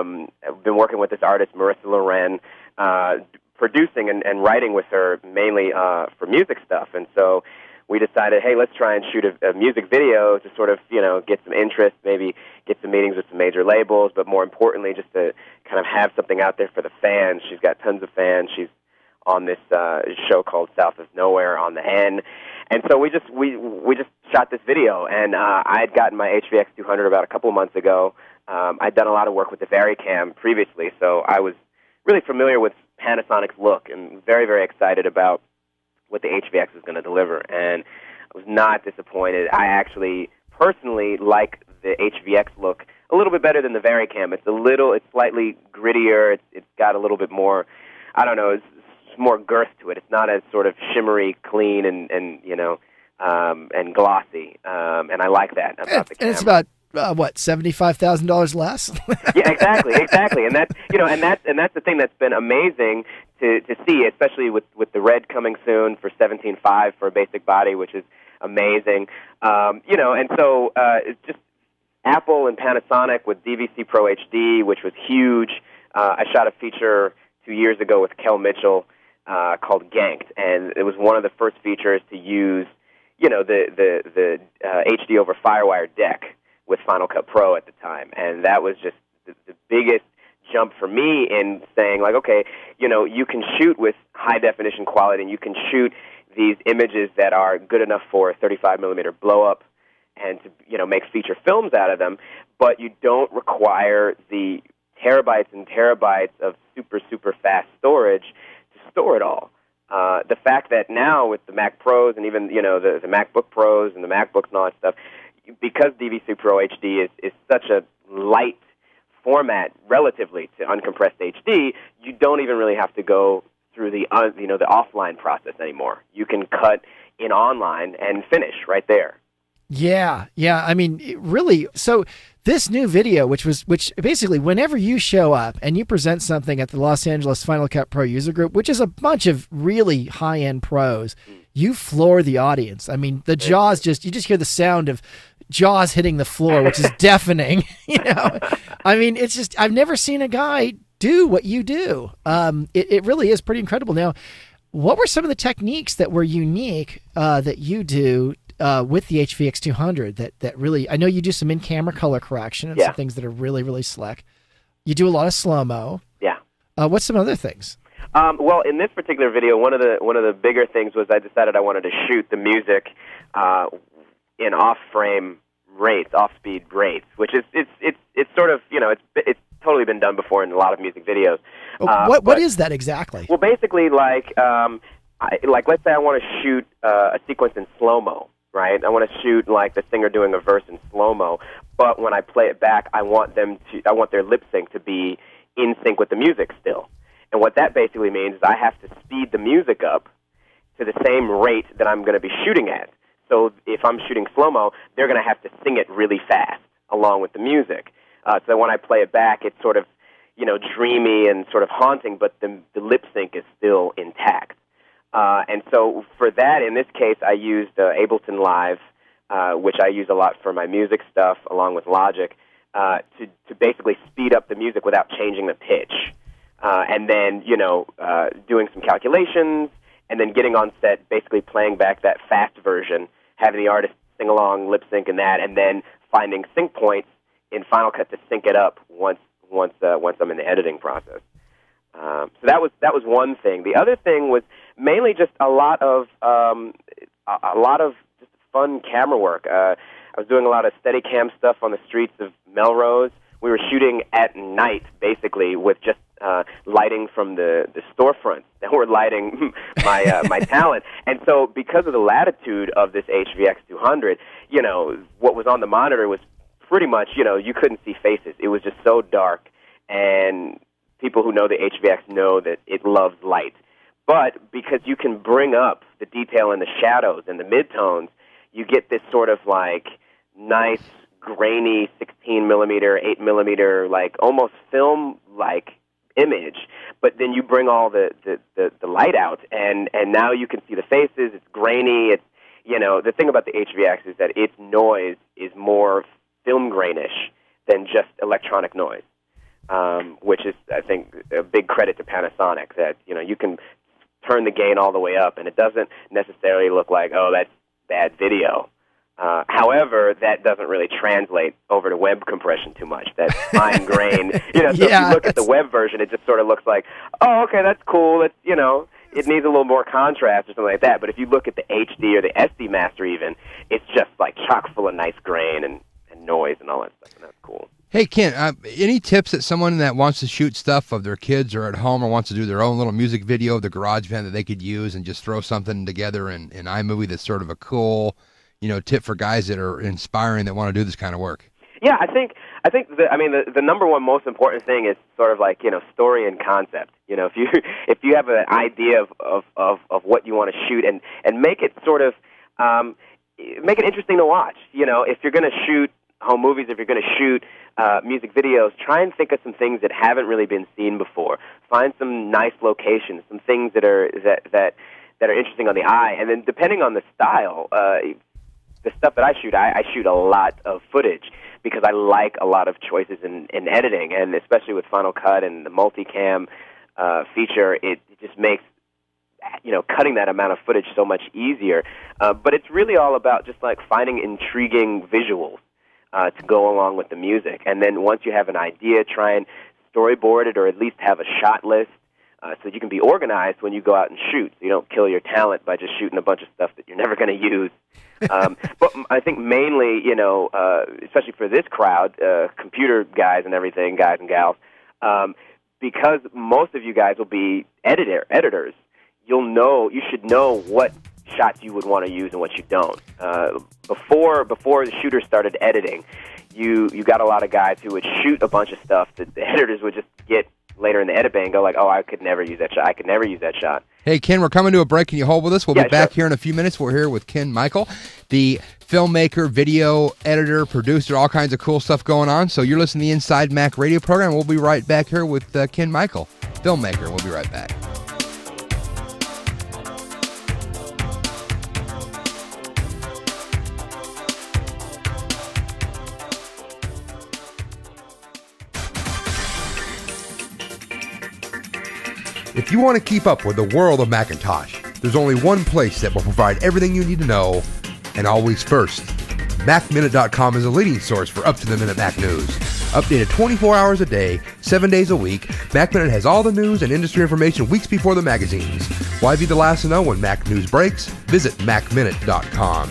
I've been working with this artist, Marissa Loren, uh, producing and, and writing with her mainly uh, for music stuff. And so we decided, hey, let's try and shoot a, a music video to sort of, you know, get some interest, maybe get some meetings with some major labels, but more importantly, just to kind of have something out there for the fans. She's got tons of fans. She's on this uh, show called South of Nowhere on the N. And so we just we we just shot this video, and uh, I had gotten my H V X two hundred about a couple of months ago. Um, I'd done a lot of work with the Varicam previously, so I was really familiar with Panasonic's look and very, very excited about what the H V X was going to deliver. And I was not disappointed. I actually personally like the H V X look a little bit better than the Varicam. It's a little, it's slightly grittier. It's, it's got a little bit more, I don't know, it's, it's more girth to it. It's not as sort of shimmery, clean, and, and you know, um, and glossy. Um, and I like that about and, the camera. And it's about Uh, what, seventy-five thousand dollars less? Yeah, exactly, exactly, and that's you know, and that's and that's the thing that's been amazing to to see, especially with with the Red coming soon for seventeen five for a basic body, which is amazing. Um, you know, and so uh, it's just Apple and Panasonic with D V C Pro H D, which was huge. Uh, I shot a feature two years ago with Kel Mitchell uh, called Ganked, and it was one of the first features to use, you know, the the the uh, H D over FireWire deck with Final Cut Pro at the time, and that was just the, the biggest jump for me in saying, like, okay, you know, you can shoot with high-definition quality, and you can shoot these images that are good enough for a thirty-five millimeter blow-up and to, you know, make feature films out of them, but you don't require the terabytes and terabytes of super, super fast storage to store it all. Uh, the fact that now with the Mac Pros and even, you know, the, the MacBook Pros and the MacBooks and all that stuff, because D V C Pro H D is, is such a light format relatively to uncompressed H D, you don't even really have to go through the uh, you know the offline process anymore. You can cut in online and finish right there. Yeah, yeah. I mean, it really. So this new video, which was, which basically, whenever you show up and you present something at the Los Angeles Final Cut Pro User Group, which is a bunch of really high-end pros, you floor the audience. I mean, the jaws just, you just hear the sound of jaws hitting the floor, which is deafening. You know, I mean, it's just, I've never seen a guy do what you do. Um, it, it really is pretty incredible. Now, what were some of the techniques that were unique uh, that you do uh, with the H V X two hundred that, that really, I know you do some in-camera color correction and Yeah. some things that are really, really slick. You do a lot of slow-mo. Yeah. Uh, what's some other things? Um, well, in this particular video, one of the one of the bigger things was I decided I wanted to shoot the music uh, in off-frame rates, off-speed rates, which is it's it's it's sort of, you know, it's it's totally been done before in a lot of music videos. Uh, what but, what is that exactly? Well, basically, like um, I, like let's say I want to shoot uh, a sequence in slow-mo, right? I want to shoot like the singer doing a verse in slow-mo, but when I play it back, I want them to I want their lip sync to be in sync with the music still. And what that basically means is I have to speed the music up to the same rate that I'm going to be shooting at. So if I'm shooting slow-mo, they're going to have to sing it really fast along with the music. Uh, so when I play it back, it's sort of, you know, dreamy and sort of haunting, but the, the lip sync is still intact. Uh, and so for that, in this case, I used uh, Ableton Live, uh, which I use a lot for my music stuff along with Logic, uh, to, to basically speed up the music without changing the pitch. Uh, and then, you know, uh, doing some calculations, and then getting on set, basically playing back that fast version, having the artist sing along, lip sync and that, and then finding sync points in Final Cut to sync it up once once uh, once I'm in the editing process. Um, so that was that was one thing. The other thing was mainly just a lot of um, a, a lot of just fun camera work. Uh, I was doing a lot of Steadicam stuff on the streets of Melrose. We were shooting at night, basically, with just uh, lighting from the, the storefronts that were lighting my uh, my talent. And so because of the latitude of this H V X two hundred, you know, what was on the monitor was pretty much, you know, you couldn't see faces. It was just so dark, and people who know the H V X know that it loves light. But because you can bring up the detail in the shadows and the midtones, you get this sort of like nice, grainy sixteen millimeter, eight millimeter, like almost film-like image. But then you bring all the, the, the, the light out, and, and now you can see the faces. It's grainy. It's, you know, the thing about the H V X is that its noise is more film grainish than just electronic noise. um, which is, I think, a big credit to Panasonic, that, you know, you can turn the gain all the way up, and it doesn't necessarily look like, oh, that's bad video. Uh, however, that doesn't really translate over to web compression too much. That fine grain, you know. So Yeah, if you look at the web version, it just sort of looks like, oh, okay, that's cool. It's, you know, it needs a little more contrast or something like that. But if you look at the H D or the S D master, even, it's just like chock full of nice grain and, and noise and all that stuff, and that's cool. Hey, Ken, uh, any tips that someone that wants to shoot stuff of their kids or at home or wants to do their own little music video of the GarageBand that they could use and just throw something together in, in iMovie that's sort of a cool, you know, tip for guys that are inspiring that want to do this kind of work? Yeah, I think I think the, I mean the the number one most important thing is sort of like, you know, story and concept. You know, if you if you have an idea of of of, of what you want to shoot, and and make it sort of um, make it interesting to watch. You know, if you're going to shoot home movies, if you're going to shoot uh, music videos, try and think of some things that haven't really been seen before. Find some nice locations, some things that are that that that are interesting on the eye, and then depending on the style. Uh, The stuff that I shoot, I, I shoot a lot of footage because I like a lot of choices in, in editing, and especially with Final Cut and the multicam uh, feature, it, it just makes, you know, cutting that amount of footage so much easier. Uh, but it's really all about just like finding intriguing visuals uh, to go along with the music, and then once you have an idea, try and storyboard it or at least have a shot list. Uh, so you can be organized when you go out and shoot, so you don't kill your talent by just shooting a bunch of stuff that you're never going to use. Um, but I think mainly, you know, uh, especially for this crowd, uh, computer guys and everything, guys and gals, um, because most of you guys will be editor editors, you'll know, you should know what shots you would want to use and what you don't. Uh, before before the shooters started editing, you you got a lot of guys who would shoot a bunch of stuff that the editors would just get later in the edit bay and go like, oh, I could never use that shot. I could never use that shot. Hey, Ken, we're coming to a break. Can you hold with us? We'll Yeah, be back sure. here in a few minutes. We're here with Ken Michael, the filmmaker, video editor, producer, all kinds of cool stuff going on. So you're listening to the Inside Mac radio program. We'll be right back here with uh, Ken Michael, filmmaker. We'll be right back. If you want to keep up with the world of Macintosh, there's only one place that will provide everything you need to know, and always first. Mac Minute dot com is a leading source for up-to-the-minute Mac news. Updated twenty-four hours a day, seven days a week, Mac Minute has all the news and industry information weeks before the magazines. Why be the last to know when Mac news breaks? Visit Mac Minute dot com.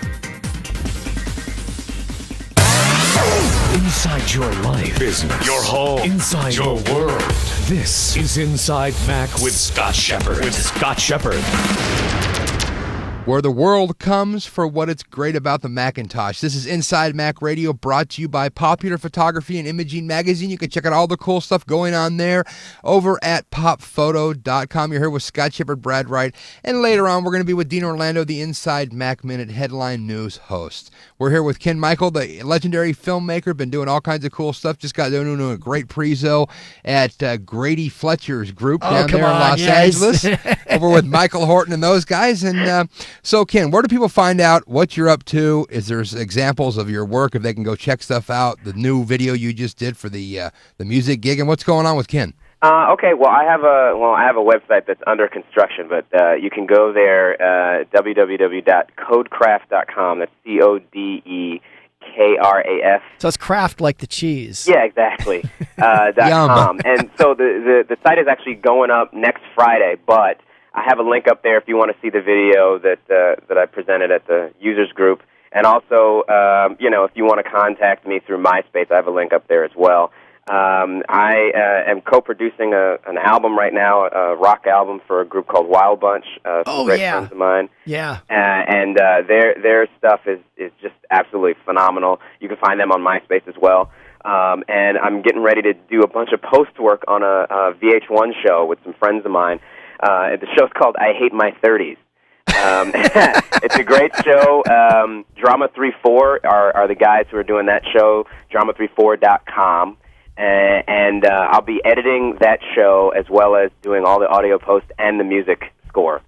Inside your life, business, your home, inside your world. This is Inside Mac with Scott Shepard. With Scott Shepard. Where the world comes for what it's great about the Macintosh. This is Inside Mac Radio, brought to you by Popular Photography and Imaging Magazine. You can check out all the cool stuff going on there over at pop photo dot com. You're here with Scott Shepard, Brad Wright, and later on we're going to be with Dean Orlando, the Inside Mac Minute headline news host. We're here with Ken Michael, the legendary filmmaker, been doing all kinds of cool stuff. Just got done doing a great prezo at uh, Grady Fletcher's group Oh, down come there in on, Los yes. Angeles, over with Michael Horton and those guys. And uh, so, Ken, where do people find out what you're up to? Is there examples of your work if they can go check stuff out? The new video you just did for the uh, the music gig, and what's going on with Ken? Uh, okay, well, I have a well, I have a website that's under construction, but uh, you can go there, uh, w w w dot codecraft dot com. That's C O D E K R A F. So it's craft like the cheese. Yeah, exactly. uh, dot com. And so the, the the site is actually going up next Friday, but I have a link up there if you want to see the video that uh, that I presented at the users group. And also, um, you know, if you want to contact me through MySpace, I have a link up there as well. Um, I uh, am co-producing a, an album right now, a rock album for a group called Wild Bunch, uh, some Oh, great yeah. friends of mine. Yeah. Uh, and uh, their their stuff is, is just absolutely phenomenal. You can find them on MySpace as well. Um, and I'm getting ready to do a bunch of post work on a, a V H one show with some friends of mine. Uh, the show's called I Hate My thirties. Um, it's a great show. Um, Drama thirty-four are, are the guys who are doing that show, drama thirty-four dot com. Uh, and uh, I'll be editing that show as well as doing all the audio post and the music score.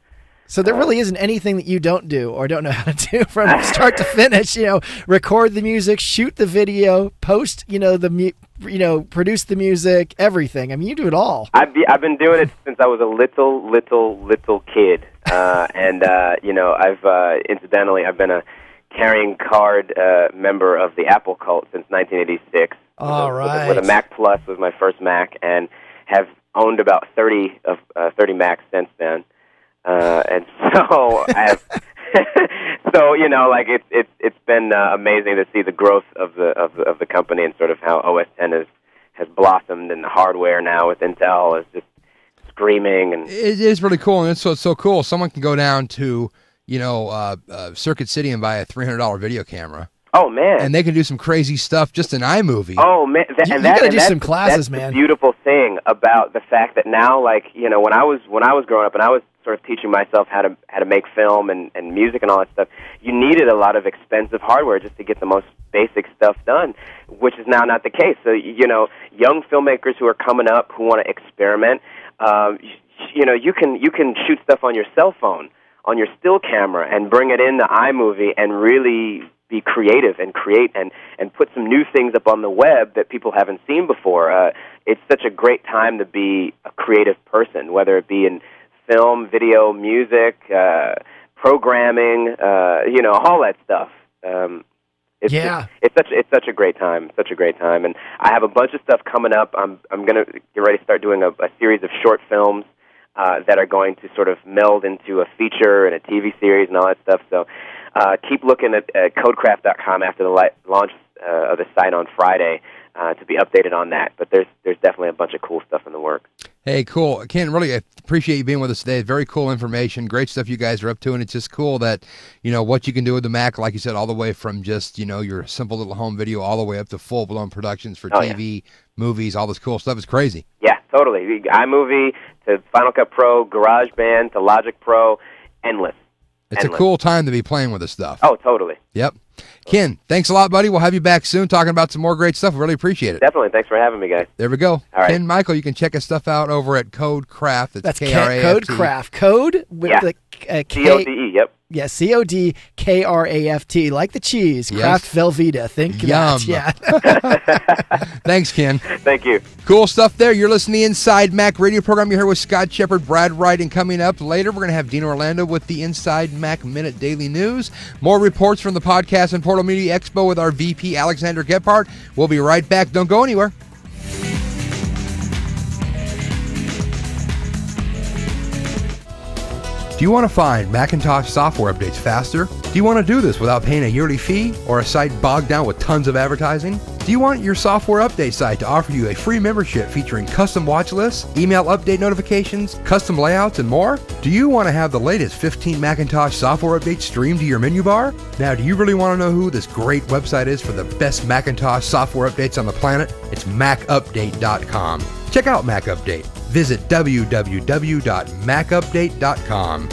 So there really isn't anything that you don't do or don't know how to do from start to finish. You know, record the music, shoot the video, post. You know the mu- you know produce the music, everything. I mean, you do it all. I've be, I've been doing it since I was a little, little, little kid, uh, and uh, you know, I've uh, incidentally I've been a carrying card uh, member of the Apple cult since nineteen eighty-six. All with right. A, with a Mac Plus was my first Mac, and have owned about thirty of uh, thirty Macs since then. Uh, and so I have, so you know, like it's it's it's been uh, amazing to see the growth of the of the, of the company and sort of how O S ten has has blossomed, and the hardware now with Intel is just screaming. And it is really cool, and it's so it's so cool. Someone can go down to you know uh, uh, Circuit City and buy a three hundred dollar video camera. Oh man! And they can do some crazy stuff just in iMovie. Oh man! That, You, and you that, got to and do that's some the- classes, that's man. The beautiful thing about the fact that now, like you know, when I was when I was growing up and I was sort of teaching myself how to how to make film and, and music and all that stuff, you needed a lot of expensive hardware just to get the most basic stuff done, which is now not the case. So you know, young filmmakers who are coming up who want to experiment, um, you, you know, you can you can shoot stuff on your cell phone, on your still camera, and bring it into iMovie and really be creative and create and, and put some new things up on the web that people haven't seen before. Uh, it's such a great time to be a creative person, whether it be in film, video, music, uh, programming, uh, you know, all that stuff. Um, it's, Yeah. it's, it's such it's such a great time, such a great time, and I have a bunch of stuff coming up. I'm I'm gonna get ready to start doing a, a series of short films uh, that are going to sort of meld into a feature and a T V series and all that stuff. So. Uh, keep looking at uh, codecraft dot com after the li- launch uh, of the site on Friday uh, to be updated on that. But there's there's definitely a bunch of cool stuff in the works. Hey, cool. Ken, really appreciate you being with us today. Very cool information. Great stuff you guys are up to, and it's just cool that, you know, what you can do with the Mac, like you said, all the way from just, you know, your simple little home video all the way up to full-blown productions for Oh, T V, movies, all this cool stuff. It's crazy. Yeah, totally. iMovie to Final Cut Pro, GarageBand to Logic Pro, endless. It's Endless. a cool time to be playing with this stuff. Oh, totally. Yep. Ken, thanks a lot, buddy. We'll have you back soon talking about some more great stuff. We really appreciate it. Definitely. Thanks for having me, guys. There we go. All right. Ken Michael, you can check his stuff out over at Codecraft. That's K R A F T. Codecraft. Code with Yeah. the uh, K. C O D E, yep. Yeah, C O D K R A F T, like the cheese. Yes. Kraft Velveeta. Think Yum. that. Yeah. Thanks, Ken. Thank you. Cool stuff there. You're listening to the Inside Mac radio program. You're here with Scott Shepard, Brad Wright, and coming up later, we're going to have Dina Orlando with the Inside Mac Minute Daily News. More reports from the Podcast and Portal Media Expo with our V P, Alexander Gephardt. We'll be right back. Don't go anywhere. Do you want to find Macintosh software updates faster? Do you want to do this without paying a yearly fee or a site bogged down with tons of advertising? Do you want your software update site to offer you a free membership featuring custom watch lists, email update notifications, custom layouts, and more? Do you want to have the latest fifteen Macintosh software updates streamed to your menu bar? Now, do you really want to know who this great website is for the best Macintosh software updates on the planet? It's Mac Update dot com. Check out Mac Update. Visit w w w dot mac update dot com.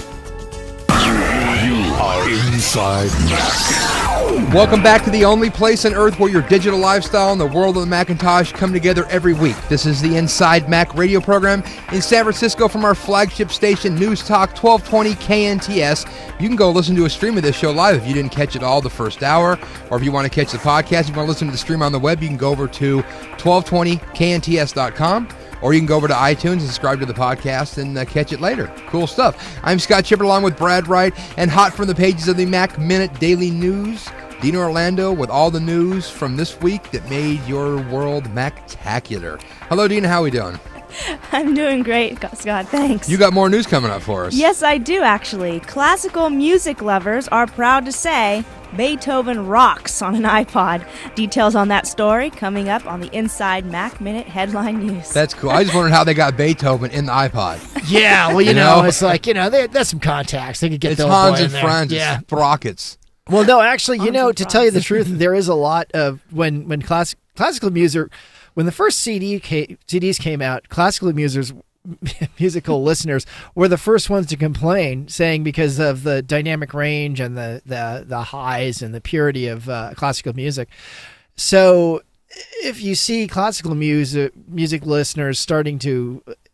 You are Inside Mac. Welcome back to the only place on earth where your digital lifestyle and the world of the Macintosh come together every week. This is the Inside Mac radio program in San Francisco from our flagship station, News Talk twelve twenty K N T S. You can go listen to a stream of this show live if you didn't catch it all the first hour, or if you want to catch the podcast, if you want to listen to the stream on the web, you can go over to twelve twenty K N T S dot com. Or you can go over to iTunes and subscribe to the podcast and uh, catch it later. Cool stuff. I'm Scott Shepard along with Brad Wright, and hot from the pages of the Mac Minute Daily News, Dina Orlando with all the news from this week that made your world Mac-tacular. Hello, Dina. How are we doing? I'm doing great, Scott. Thanks. You got more news coming up for us. Yes, I do, actually. Classical music lovers are proud to say Beethoven rocks on an iPod. Details on that story coming up on the Inside Mac Minute headline news. That's cool. I just wondered how they got Beethoven in the iPod. Yeah, well, you, You know, know? it's like, you know, they, there's some contacts. They could get It's the Hans boy and in there. Franz. Yeah. It's Sprockets. Well, no, actually, you know, to tell you the truth, there is a lot of when when class, classical music, when the first C D came, C Ds came out, classical musers, musical listeners were the first ones to complain, saying because of the dynamic range and the the, the highs and the purity of uh, classical music. So, if you see classical music music listeners starting to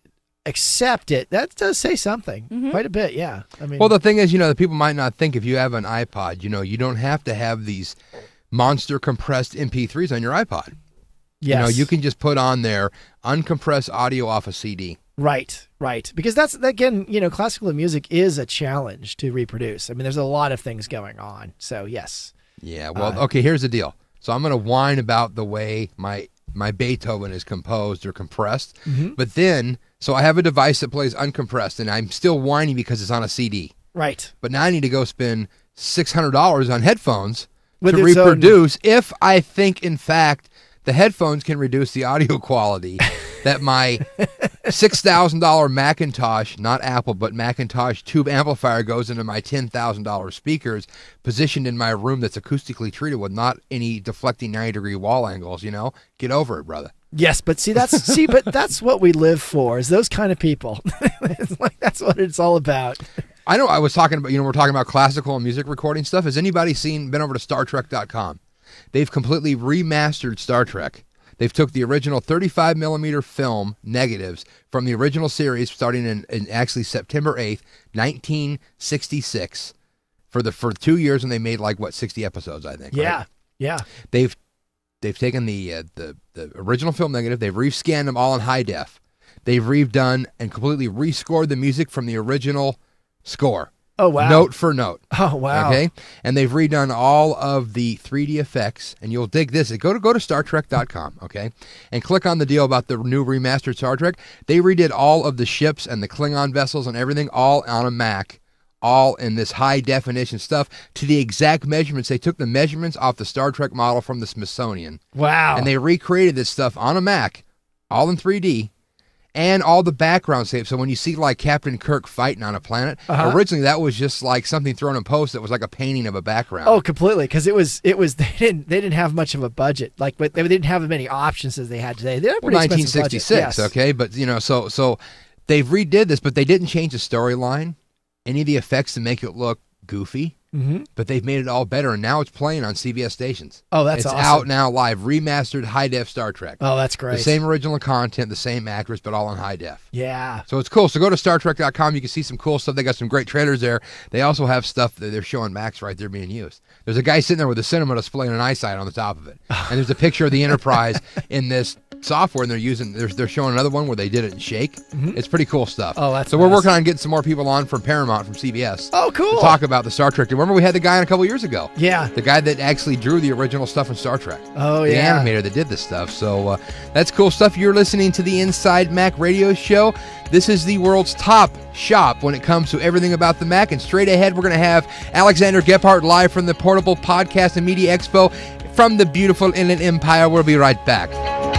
accept it, that does say something Mm-hmm. quite a bit. Yeah, I mean, Well, the thing is, you know, the people might not think if you have an iPod, you know, you don't have to have these monster compressed M P threes on your iPod. yes. You know, you can just put on there uncompressed audio off a C D. Right, right. Because that's, again, you know, classical music is a challenge to reproduce. I mean, there's a lot of things going on. So, yes. Yeah, well, Uh, okay, here's the deal. So I'm going to whine about the way my my Beethoven is composed or compressed. Mhm. But then, so I have a device that plays uncompressed, and I'm still whining because it's on a C D. Right. But now I need to go spend six hundred dollars on headphones With to its own- reproduce if I think, in fact, the headphones can reduce the audio quality that my six thousand dollars Macintosh, not Apple, but Macintosh tube amplifier goes into my ten thousand dollars speakers positioned in my room that's acoustically treated with not any deflecting ninety degree wall angles, you know? Get over it, brother. Yes, but see, that's see, but that's what we live for, is those kind of people. It's like, that's what it's all about. I know I was talking about, you know, we're talking about classical and music recording stuff. Has anybody seen, been over to Star Trek dot com? They've completely remastered Star Trek. They've took the original thirty-five millimeter film negatives from the original series starting in, in actually September eighth, nineteen sixty-six for the for two years, and they made like what sixty episodes, I think. Yeah, right? yeah. They've they've taken the uh, the the original film negative, they've rescanned them all in high def. They've redone and completely rescored the music from the original score. Oh, wow. Note for note. Oh, wow. Okay, and they've redone all of the three D effects, and you'll dig this. Go to go to Star Trek dot com, okay, and click on the deal about the new remastered Star Trek. They redid all of the ships and the Klingon vessels and everything, all on a Mac, all in this high definition stuff to the exact measurements. They took the measurements off the Star Trek model from the Smithsonian. Wow. And they recreated this stuff on a Mac, all in three D. And all the background safe. So when you see like Captain Kirk fighting on a planet, Uh-huh. originally that was just like something thrown in post that was like a painting of a background. Oh, completely. Because it was, it was. They didn't, they didn't have much of a budget. Like, but they didn't have as many options as they had today. They had a well, pretty nineteen expensive budget. sixty-six, Yes. okay, but you know, so so they've redid this, but they didn't change the storyline, any of the effects to make it look goofy. Mhm. But they've made it all better, and now it's playing on C B S stations. Oh, that's it's awesome. out now live, remastered high def Star Trek. Oh, that's great. The same original content, the same actors, but all in high def. Yeah. So it's cool. So go to Star Trek dot com. You can see some cool stuff. They got some great trailers there. They also have stuff that they're showing Macs right there being used. There's a guy sitting there with a cinema display and an eyesight on the top of it. And there's a picture of the Enterprise in this software, and they're using, they're, they're showing another one where they did it in Shake. Mhm. It's pretty cool stuff. Oh, that's So we're nice. working on getting some more people on from Paramount, from C B S. Oh, cool. To talk about the Star Trek. Remember we had the guy on a couple years ago. Yeah. The guy that actually drew the original stuff in Star Trek. Oh, the yeah. animator that did this stuff. So uh, that's cool stuff. You're listening to the Inside Mac Radio Show. This is the world's top shop when it comes to everything about the Mac. And straight ahead, we're going to have Alexander Gephardt live from the Portable Podcast and Media Expo from the beautiful Inland Empire. We'll be right back.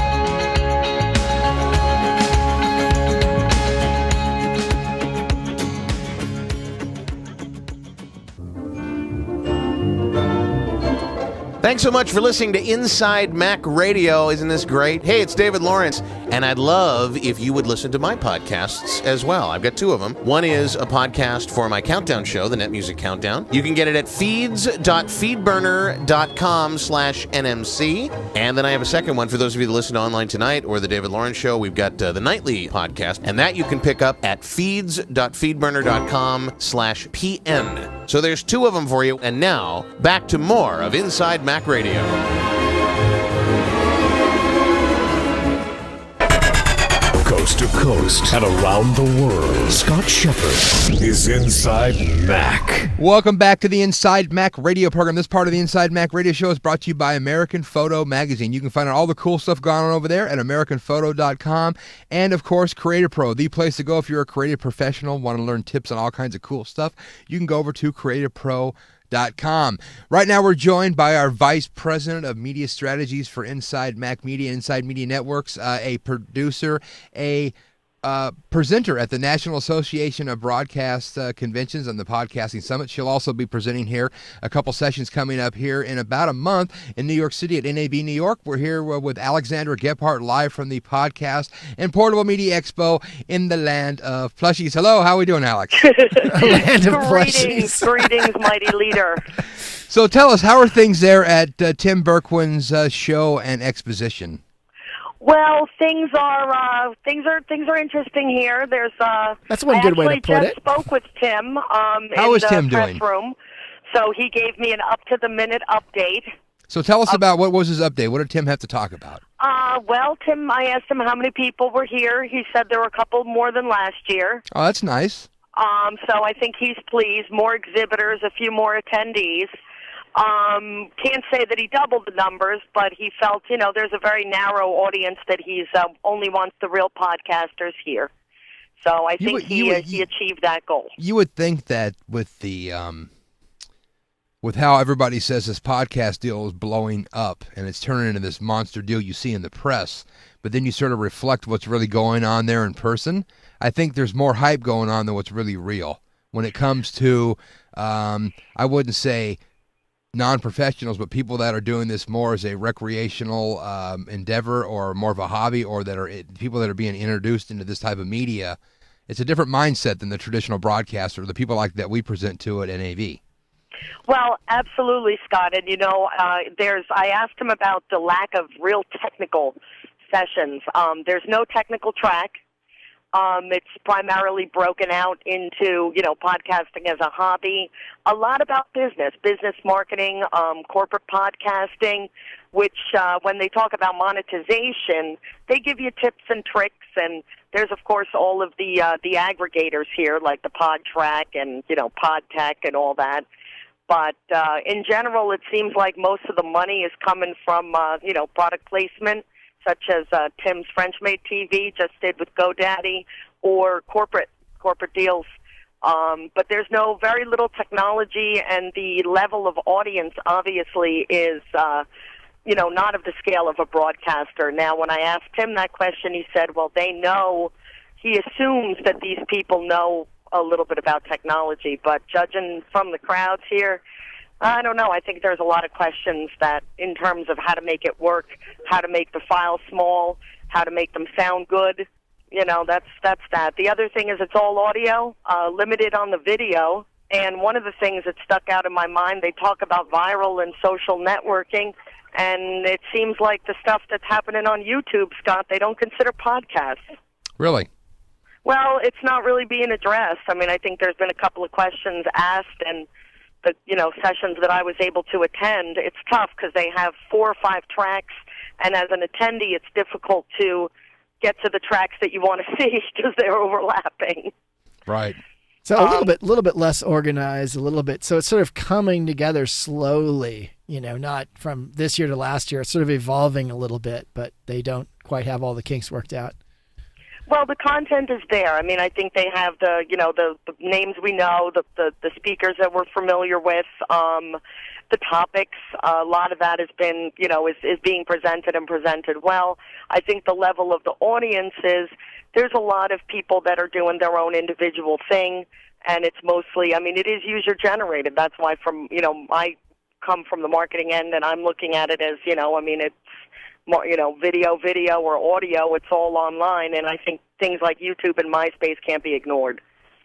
Thanks so much for listening to Inside Mac Radio. Isn't this great? Hey, it's David Lawrence, and I'd love if you would listen to my podcasts as well. I've got two of them. One is a podcast for my countdown show, the Net Music Countdown. You can get it at feeds.feedburner.com slash NMC. And then I have a second one for those of you that listen online tonight or the David Lawrence Show. We've got uh, the nightly podcast, and that you can pick up at feeds.feedburner.com slash PN. So there's two of them for you. And now, back to more of Inside Mac Radio. Coast to coast and around the world, Scott Shepard is Inside Mac. Welcome back to the Inside Mac Radio program. This part of the Inside Mac Radio Show is brought to you by American Photo Magazine. You can find out all the cool stuff going on over there at American Photo dot com. And, of course, Creative Pro, the place to go if you're a creative professional, want to learn tips on all kinds of cool stuff. You can go over to Creative Pro dot com. Right now we're joined by our Vice President of Media Strategies for Inside Mac Media, Inside Media Networks, uh, a producer, a uh, presenter at the National Association of Broadcast uh, Conventions and the Podcasting Summit. She'll also be presenting here a couple sessions coming up here in about a month in New York City at N A B New York. We're here with Alexandra Gephardt live from the Podcast and Portable Media Expo in the land of plushies. Hello, how are we doing, Alex? Land of Greetings, greetings, mighty leader. So tell us, how are things there at uh, Tim Berkwin's uh, show and exposition? Well, things are uh, things are things are interesting here. There's uh, That's one I good way to actually put just it. spoke with Tim um, How in is the Tim press doing? room, so he gave me an up to the minute update. So tell us about what was his update. What did Tim have to talk about? Uh, well, Tim, I asked him how many people were here. He said there were a couple more than last year. Oh, that's nice. Um, so I think he's pleased. More exhibitors, a few more attendees. Um, can't say that he doubled the numbers, but he felt, you know, there's a very narrow audience that he's uh, only wants the real podcasters here. So I You think would- he you would- uh, he achieved that goal. You would think that with the um, with how everybody says this podcast deal is blowing up and it's turning into this monster deal you see in the press, but then you sort of reflect what's really going on there in person. I think there's more hype going on than what's really real when it comes to, um, I wouldn't say non-professionals, but people that are doing this more as a recreational um, endeavor or more of a hobby, or that are people that are being introduced into this type of media. It's a different mindset than the traditional broadcaster, the people like that we present to at N A V. Well, absolutely, Scott. And, you know, uh, there's. I asked him about the lack of real technical sessions. Um, there's no technical track. Um, it's primarily broken out into, you know, podcasting as a hobby. A lot about business, business marketing, um, corporate podcasting, which uh, when they talk about monetization, they give you tips and tricks. And there's, of course, all of the uh, the aggregators here, like the PodTrack and, you know, PodTech and all that. But uh, in general, it seems like most of the money is coming from, uh, you know, product placement, such as uh, Tim's French Made T V just did with GoDaddy, or corporate corporate deals. Um, but there's no very little technology, and the level of audience obviously is, uh, you know, not of the scale of a broadcaster. Now, when I asked him that question, he said, well, they know, he assumes that these people know a little bit about technology, but judging from the crowds here, I don't know. I think there's a lot of questions that in terms of how to make it work, how to make the files small, how to make them sound good. You know, that's that's that. The other thing is it's all audio, uh, limited on the video. And one of the things that stuck out in my mind, they talk about viral and social networking, and it seems like the stuff that's happening on YouTube, Scott, they don't consider podcasts. Really? Well, it's not really being addressed. I mean, I think there's been a couple of questions asked, and the, you know, sessions that I was able to attend, it's tough because they have four or five tracks, and as an attendee, it's difficult to get to the tracks that you want to see because they're overlapping. Right. So a little Um, bit, little bit less organized, a little bit. So it's sort of coming together slowly. You know, not from this year to last year. It's sort of evolving a little bit, but they don't quite have all the kinks worked out. Well, the content is there. I mean, I think they have the, you know, the, the names we know, the, the the speakers that we're familiar with, um, the topics. Uh, a lot of that has been, you know, is is being presented and presented well. I think the level of the audience is there's a lot of people that are doing their own individual thing, and it's mostly, I mean, it is user generated. That's why, from you know, I come from the marketing end, and I'm looking at it as, you know, I mean, it's more, you know, video, video, or audio. It's all online, and I think things like YouTube and MySpace can't be ignored.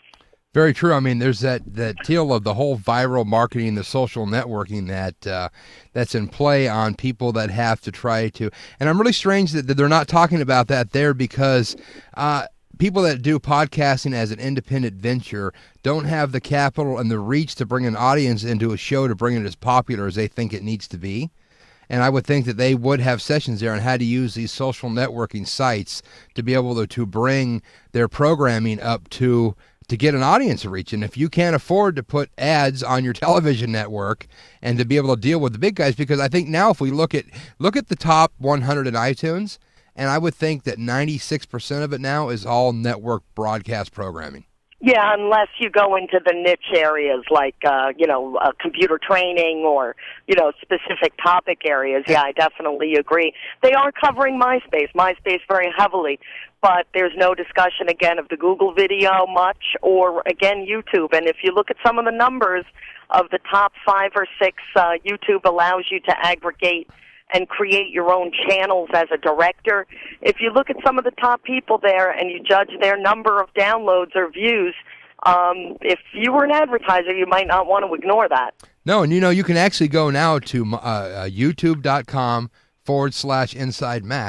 Very true. I mean, there's that, that deal of the whole viral marketing, the social networking that uh, that's in play on people that have to try to. And I'm really strange that, that they're not talking about that there, because uh, people that do podcasting as an independent venture don't have the capital and the reach to bring an audience into a show to bring it as popular as they think it needs to be. And I would think that they would have sessions there on how to use these social networking sites to be able to, to bring their programming up to to get an audience reach. And if you can't afford to put ads on your television network and to be able to deal with the big guys, because I think now if we look at look at the top one hundred in iTunes, and I would think that ninety-six percent of it now is all network broadcast programming. Yeah, unless you go into the niche areas like, uh, you know, uh, computer training or, you know, specific topic areas. Yeah, I definitely agree. They are covering MySpace, MySpace very heavily, but there's no discussion, again, of the Google video much or, again, YouTube. And if you look at some of the numbers of the top five or six, uh, YouTube allows you to aggregate and create your own channels as a director. If you look at some of the top people there and you judge their number of downloads or views, um, if you were an advertiser, you might not want to ignore that. No, and you know, you can actually go now to uh, uh, youtube.com forward slash Inside Mac,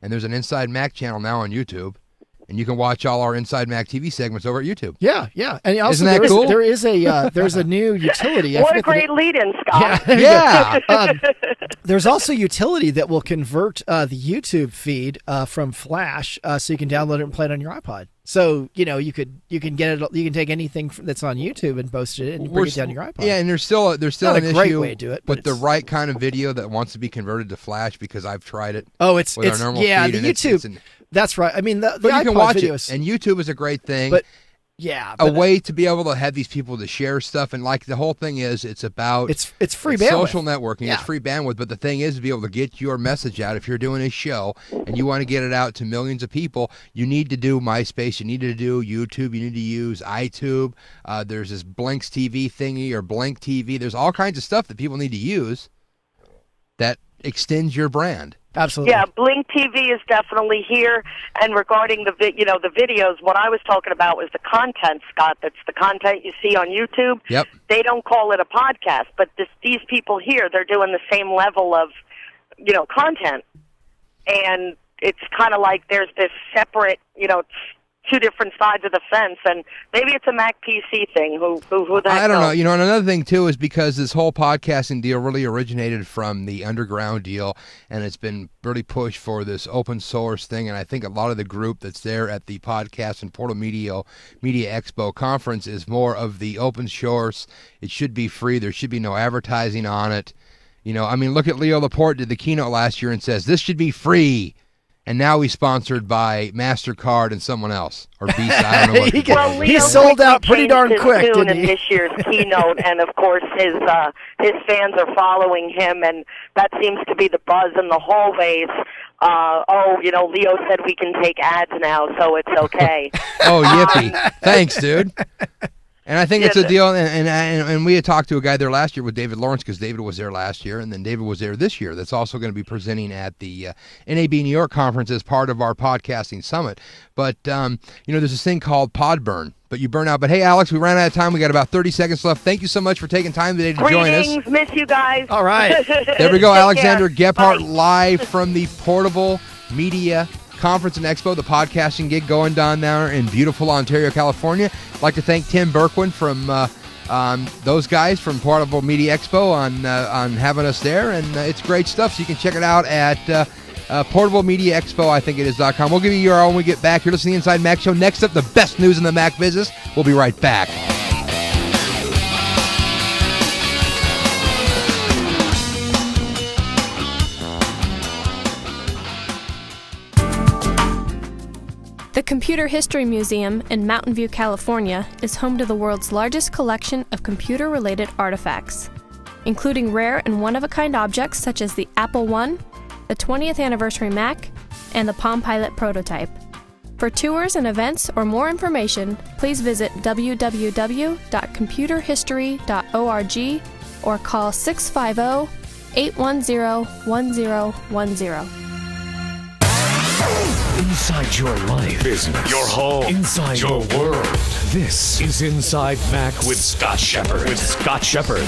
and there's an Inside Mac channel now on YouTube. And you can watch all our Inside Mac T V segments over at YouTube. Yeah, yeah. And also, Isn't that there, cool? is, there is a uh, there's a new utility. I What a forget the great na- lead-in, Scott. Yeah. yeah. um, there's also utility that will convert uh, the YouTube feed uh, from Flash, uh, so you can download it and play it on your iPod. So you know you could you can get it. You can take anything that's on YouTube and post it and bring We're it down to your iPod. Yeah, and there's still there's still Not an a great issue way to do it, but with the right kind of video that wants to be converted to Flash, because I've tried it. Oh, it's with it's our normal yeah. feed, The and it's- YouTube. it's an- that's right. I mean, the, the but you iPod can watch videos, it, and YouTube is a great thing. But yeah, a but, way to be able to have these people to share stuff, and like the whole thing is, it's about it's it's free it's bandwidth. social networking. Yeah. It's free bandwidth, but the thing is to be able to get your message out. If you're doing a show and you want to get it out to millions of people, you need to do MySpace. You need to do YouTube. You need to use iTube. Uh, there's this Blinks T V thingy or Blink T V. There's all kinds of stuff that people need to use that extends your brand. Absolutely. Yeah, Blink T V is definitely here. And regarding the vi- you know the videos, what I was talking about was the content, Scott. That's the content you see on YouTube. Yep. They don't call it a podcast, but this, these people here, they're doing the same level of you know content, and it's kind of like there's this separate you know two different sides of the fence, and maybe it's a Mac P C thing. Who who, who the heck I don't know. knows? You know, and another thing too is because this whole podcasting deal really originated from the underground deal, and it's been really pushed for this open source thing. And I think a lot of the group that's there at the Podcast and Portal Media Media Expo conference is more of the open source. It should be free. There should be no advertising on it. You know, I mean, look at Leo Laporte did the keynote last year and says this should be free. And now he's sponsored by MasterCard and someone else, or Visa. I don't know what. he the- Well, Leo he sold out quickly pretty darn changed his quick, tune didn't in he? this year's keynote, and of course his uh, his fans are following him, and that seems to be the buzz in the hallways. Uh, oh, you know, Leo said we can take ads now, so it's okay. Oh, yippee. Thanks, dude. And I think it's a deal, and, and and and we had talked to a guy there last year with David Lawrence, because David was there last year, and then David was there this year. That's also going to be presenting at the uh, N A B New York conference as part of our podcasting summit. But, um, you know, there's this thing called Podburn, but you burn out. But, hey, Alex, we ran out of time. We got about thirty seconds left. Thank you so much for taking time today to join us. Greetings, miss you guys. All right. There we go, Take Alexander care. Gephardt Bye. live from the Portable Media Conference and Expo, the podcasting gig going down there in beautiful Ontario, California. I'd like to thank Tim Berkwin from uh, um, those guys from Portable Media Expo on uh, on having us there, and uh, it's great stuff. So you can check it out at uh, uh, Portable Media Expo, I think it is dot com. We'll give you your own when we get back. You're listening to the Inside Mac Show. Next up, the best news in the Mac business. We'll be right back. The Computer History Museum in Mountain View, California is home to the world's largest collection of computer-related artifacts, including rare and one-of-a-kind objects such as the Apple one, the twentieth anniversary Mac, and the Palm Pilot prototype. For tours and events or more information, please visit w w w dot computer history dot org or call six five zero, eight one zero, one zero one zero. Inside your life, business, your home, inside your world. This is Inside Mac with Scott Shepard. With Scott Shepard.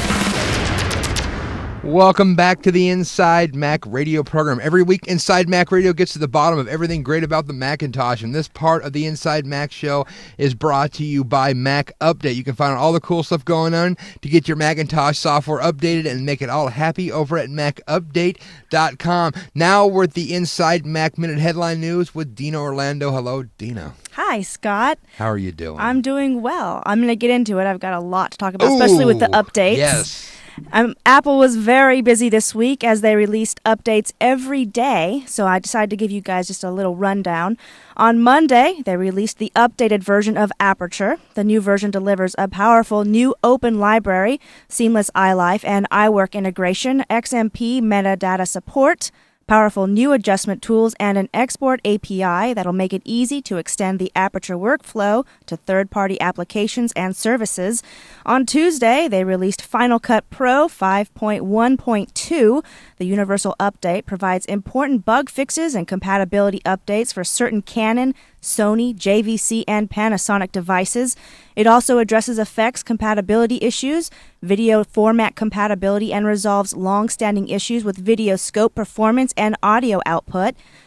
Welcome back to the Inside Mac Radio program. Every week, Inside Mac Radio gets to the bottom of everything great about the Macintosh, and this part of the Inside Mac show is brought to you by Mac Update. You can find out all the cool stuff going on to get your Macintosh software updated and make it all happy over at mac update dot com. Now we're at the Inside Mac Minute headline news with Dino Orlando. Hello, Dino. Hi, Scott. How are you doing? I'm doing well. I'm going to get into it. I've got a lot to talk about, especially with the Ooh, updates. Yes. Um, Apple was very busy this week as they released updates every day, so I decided to give you guys just a little rundown. On Monday, they released the updated version of Aperture. The new version delivers a powerful new open library, seamless iLife and iWork integration, X M P metadata support, powerful new adjustment tools, and an export A P I that'll make it easy to extend the Aperture workflow to third-party applications and services. On Tuesday, they released Final Cut Pro five point one point two. The universal update provides important bug fixes and compatibility updates for certain Canon, Sony, J V C, and Panasonic devices. It also addresses effects compatibility issues, video format compatibility, and resolves long-standing issues with video scope performance and audio output.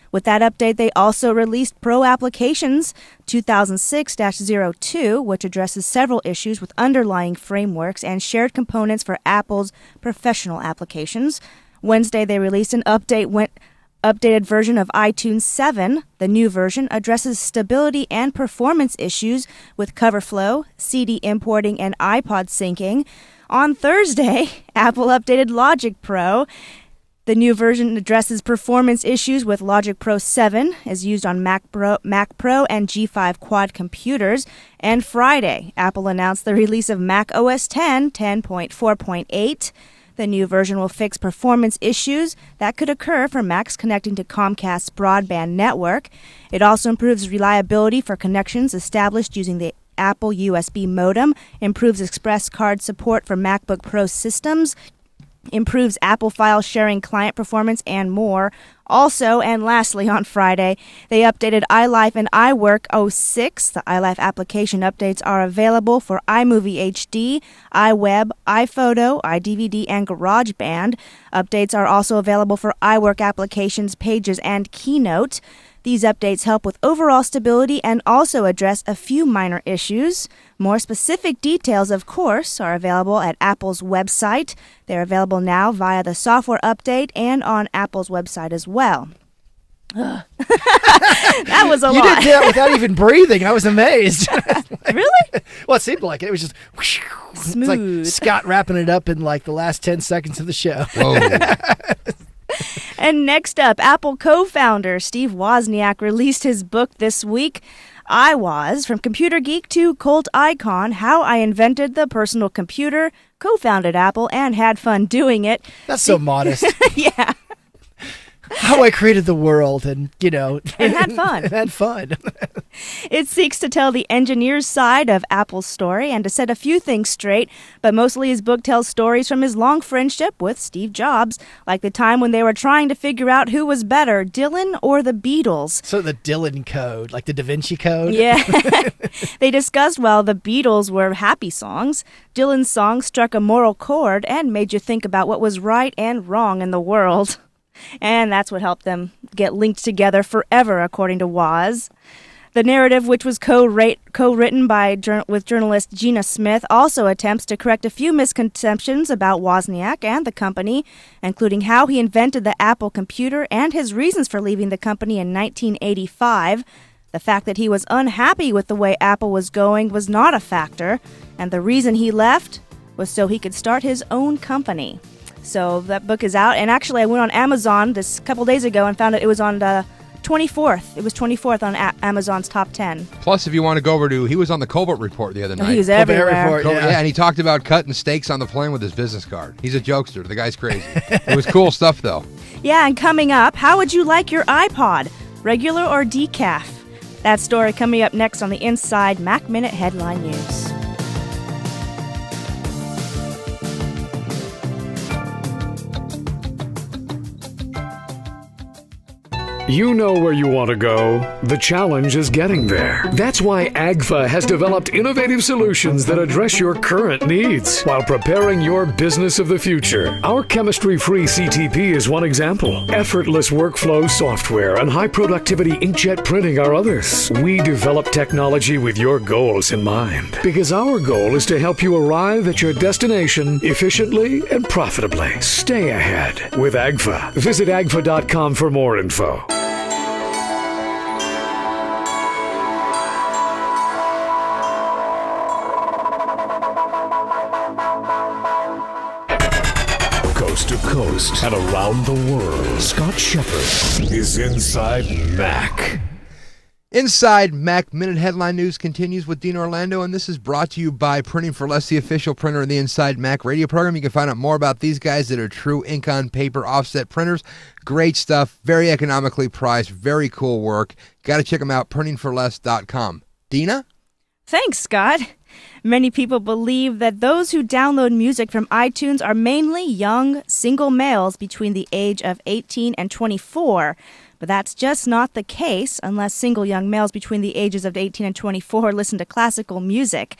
With that update, they also released Pro Applications two thousand six dash oh two, which addresses several issues with underlying frameworks and shared components for Apple's professional applications. Wednesday, they released an update went updated version of iTunes seven. The new version addresses stability and performance issues with CoverFlow, C D importing, and iPod syncing. On Thursday, Apple updated Logic Pro. The new version addresses performance issues with Logic Pro seven, is used on Mac Pro, Mac Pro and G five Quad computers. And Friday, Apple announced the release of Mac O S X, ten point four point eight. The new version will fix performance issues that could occur for Macs connecting to Comcast's broadband network. It also improves reliability for connections established using the Apple U S B modem, improves Express card support for MacBook Pro systems, improves Apple file sharing client performance, and more. Also, and lastly, on Friday, they updated iLife and iWork oh six. The iLife application updates are available for iMovie H D, iWeb, iPhoto, iDVD, and GarageBand. Updates are also available for iWork applications, Pages, and Keynote. These updates help with overall stability and also address a few minor issues. More specific details, of course, are available at Apple's website. They're available now via the software update and on Apple's website as well. That was a you lot. You did that without even breathing. I was amazed. Really? Well, it seemed like it. It was just whoosh, smooth. It's like Scott wrapping it up in like the last ten seconds of the show. Whoa. And next up, Apple co-founder Steve Wozniak released his book this week, I Was, From Computer Geek to Cult Icon, How I Invented the Personal Computer, Co-Founded Apple, and Had Fun Doing It. That's so modest. Yeah. How I created the world and, you know. And had fun. and had fun. It seeks to tell the engineer's side of Apple's story and to set a few things straight, but mostly his book tells stories from his long friendship with Steve Jobs, like the time when they were trying to figure out who was better, Dylan or the Beatles. So the Dylan Code, like the Da Vinci Code? Yeah. They discussed, well, the Beatles were happy songs. Dylan's song struck a moral chord and made you think about what was right and wrong in the world. And that's what helped them get linked together forever, according to Woz. The narrative, which was co-written by with journalist Gina Smith, also attempts to correct a few misconceptions about Wozniak and the company, including how he invented the Apple computer and his reasons for leaving the company in nineteen eighty-five. The fact that he was unhappy with the way Apple was going was not a factor, and the reason he left was so he could start his own company. So that book is out, and actually I went on Amazon this couple days ago and found it, it was on the twenty-fourth. It was twenty-fourth on A- Amazon's top ten. Plus, if you want to go over to, he was on the Colbert Report the other night. He was everywhere. Report, Col- yeah. yeah, and he talked about cutting steaks on the plane with his business card. He's a jokester. The guy's crazy. It was cool stuff, though. Yeah, and coming up, how would you like your iPod? Regular or decaf? That story coming up next on the Inside Mac Minute Headline News. You know where you want to go. The challenge is getting there. That's why A G F A has developed innovative solutions that address your current needs while preparing your business of the future. Our chemistry-free C T P is one example. Effortless workflow software and high-productivity inkjet printing are others. We develop technology with your goals in mind because our goal is to help you arrive at your destination efficiently and profitably. Stay ahead with A G F A. Visit A G F A dot com for more info. Coast to coast and around the world, Scott Shepard is Inside Mac. Inside Mac Minute Headline News continues with Dean Orlando, and this is brought to you by Printing for Less, the official printer of the Inside Mac radio program. You can find out more about these guys that are true ink-on-paper offset printers. Great stuff, very economically priced, very cool work. Got to check them out, printing for less dot com. Dina? Thanks, Scott. Many people believe that those who download music from iTunes are mainly young, single males between the age of eighteen and twenty-four. But that's just not the case unless single young males between the ages of eighteen and twenty-four listen to classical music.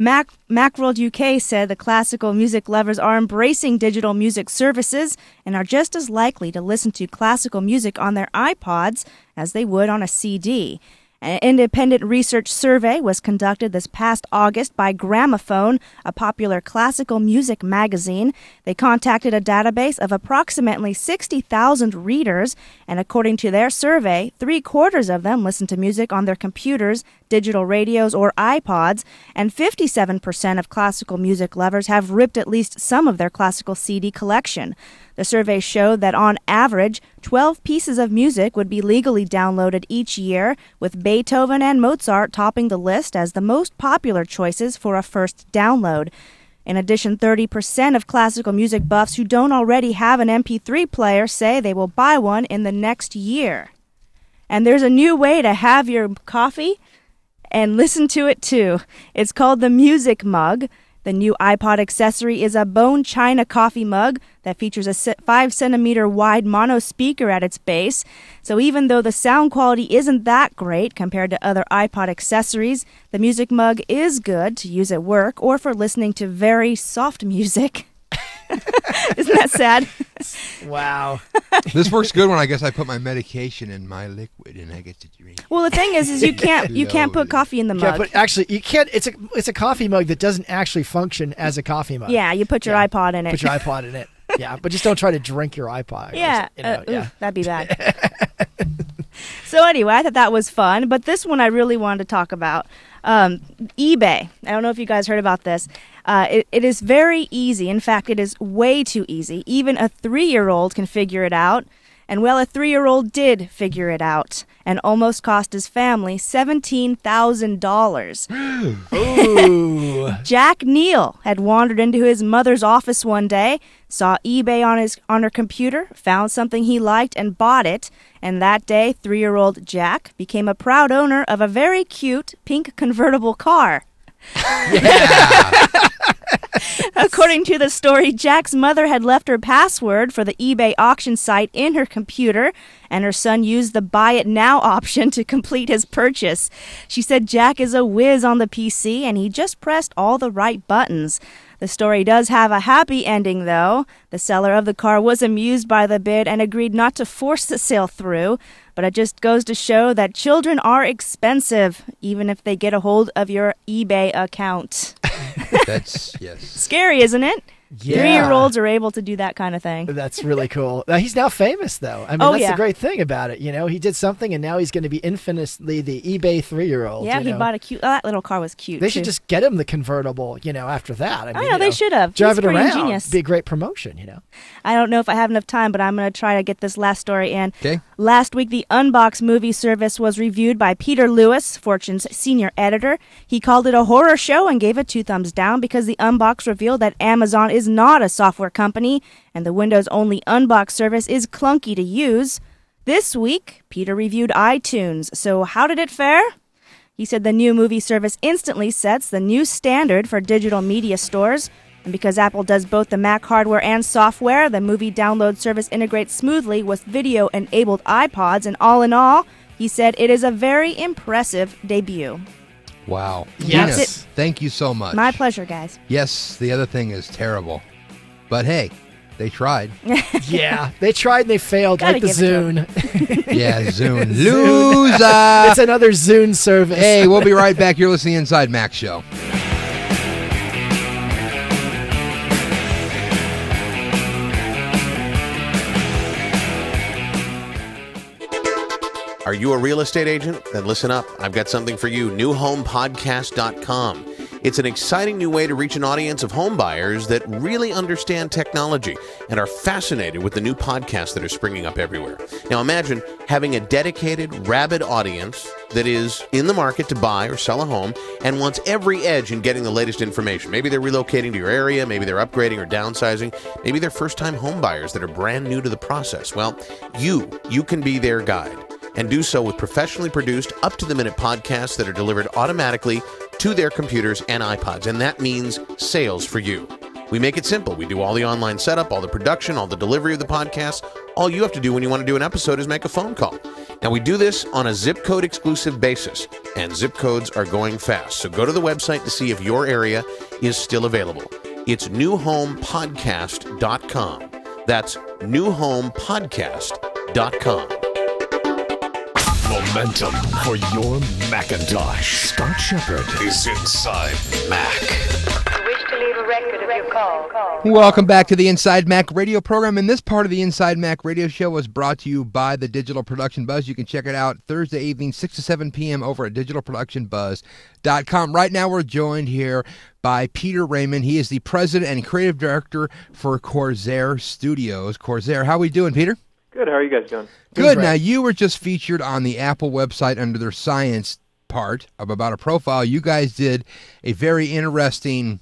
Mac Macworld U K said the classical music lovers are embracing digital music services and are just as likely to listen to classical music on their iPods as they would on a C D. An independent research survey was conducted this past August by Gramophone, a popular classical music magazine. They contacted a database of approximately sixty thousand readers, and according to their survey, three-quarters of them listen to music on their computers, digital radios, or iPods, and fifty-seven percent of classical music lovers have ripped at least some of their classical C D collection. The survey showed that on average, twelve pieces of music would be legally downloaded each year, with Beethoven and Mozart topping the list as the most popular choices for a first download. In addition, thirty percent of classical music buffs who don't already have an M P three player say they will buy one in the next year. And there's a new way to have your coffee and listen to it too. It's called the Music Mug. The new iPod accessory is a bone china coffee mug that features a five centimeter wide mono speaker at its base. So even though the sound quality isn't that great compared to other iPod accessories, the Music Mug is good to use at work or for listening to very soft music. Isn't that sad? Wow. This works good when I guess I put my medication in my liquid and I get to drink. Well, the thing is, is you can't you can't put coffee in the Yeah, mug. but actually, you can't. It's a it's a coffee mug that doesn't actually function as a coffee mug. Yeah, you put your Yeah. iPod in it. Put your iPod in it. Yeah, but just don't try to drink your iPod. or Yeah, s- you know, uh, yeah. oof, that'd be bad. So anyway, I thought that was fun, but this one I really wanted to talk about. Um, eBay. I don't know if you guys heard about this. Uh, it, it is very easy. In fact, it is way too easy. Even a three-year-old can figure it out. And well, a three-year-old did figure it out and almost cost his family seventeen thousand dollars. Ooh. Jack Neal had wandered into his mother's office one day, saw eBay on his on her computer, found something he liked and bought it, and that day, three-year-old Jack became a proud owner of a very cute pink convertible car. According to the story, Jack's mother had left her password for the eBay auction site in her computer, and her son used the buy it now option to complete his purchase. She said Jack is a whiz on the P C, and he just pressed all the right buttons. The story does have a happy ending, though. The seller of the car was amused by the bid and agreed not to force the sale through, but it just goes to show that children are expensive, even if they get a hold of your eBay account. That's, yes. Scary, isn't it? Yeah. Three-year-olds are able to do that kind of thing. That's really cool. Uh, he's now famous, though. I mean, Oh, that's yeah. the great thing about it. You know, he did something, and now he's going to be infamously the eBay three-year-old. Yeah, you he know? bought a cute... Oh, that little car was cute, They too. should just get him the convertible, you know, after that. I, I mean, know, you they should have. Drive He's it pretty around. ingenious. Be a great promotion, you know. I don't know if I have enough time, but I'm going to try to get this last story in. Okay. Last week, the Unbox movie service was reviewed by Peter Lewis, Fortune's senior editor. He called it a horror show and gave it two thumbs down because the Unbox revealed that Amazon is not a software company and the Windows-only Unbox service is clunky to use. This week, Peter reviewed iTunes. So how did it fare? He said the new movie service instantly sets the new standard for digital media stores. And because Apple does both the Mac hardware and software, the movie download service integrates smoothly with video-enabled iPods. And all in all, he said it is a very impressive debut. Wow. Yes. Gina, thank you so much. My pleasure, guys. Yes, the other thing is terrible. But hey, they tried. Yeah, they tried and they failed, Gotta like the give it Zune. Yeah, Zune. Zune. Loser! It's another Zune service. Hey, we'll be right back. You're listening to Inside Mac Show. Are you a real estate agent? Then listen up. I've got something for you. new home podcast dot com. It's an exciting new way to reach an audience of home buyers that really understand technology and are fascinated with the new podcasts that are springing up everywhere. Now imagine having a dedicated, rabid audience that is in the market to buy or sell a home and wants every edge in getting the latest information. Maybe they're relocating to your area, maybe they're upgrading or downsizing, maybe they're first-time home buyers that are brand new to the process. Well, you, you can be their guide, and do so with professionally produced, up-to-the-minute podcasts that are delivered automatically to their computers and iPods, and that means sales for you. We make it simple. We do all the online setup, all the production, all the delivery of the podcast, All you have to do when you want to do an episode is make a phone call. Now, we do this on a zip code exclusive basis, and zip codes are going fast. So go to the website to see if your area is still available. It's new home podcast dot com. That's new home podcast dot com. Momentum for your Macintosh. Scott Shepard is Inside Mac. Wish to leave a record of your call. call. Welcome back to the Inside Mac radio program. And this part of the Inside Mac radio show was brought to you by the Digital Production Buzz. You can check it out Thursday evening, six to seven p.m. over at digital production buzz dot com. Right now we're joined here by Peter Raymond. He is the president and creative director for Corsair Studios. Corsair, how are we doing, Peter? Good. How are you guys doing? Good. Now, you were just featured on the Apple website under their science part of About a Profile. You guys did a very interesting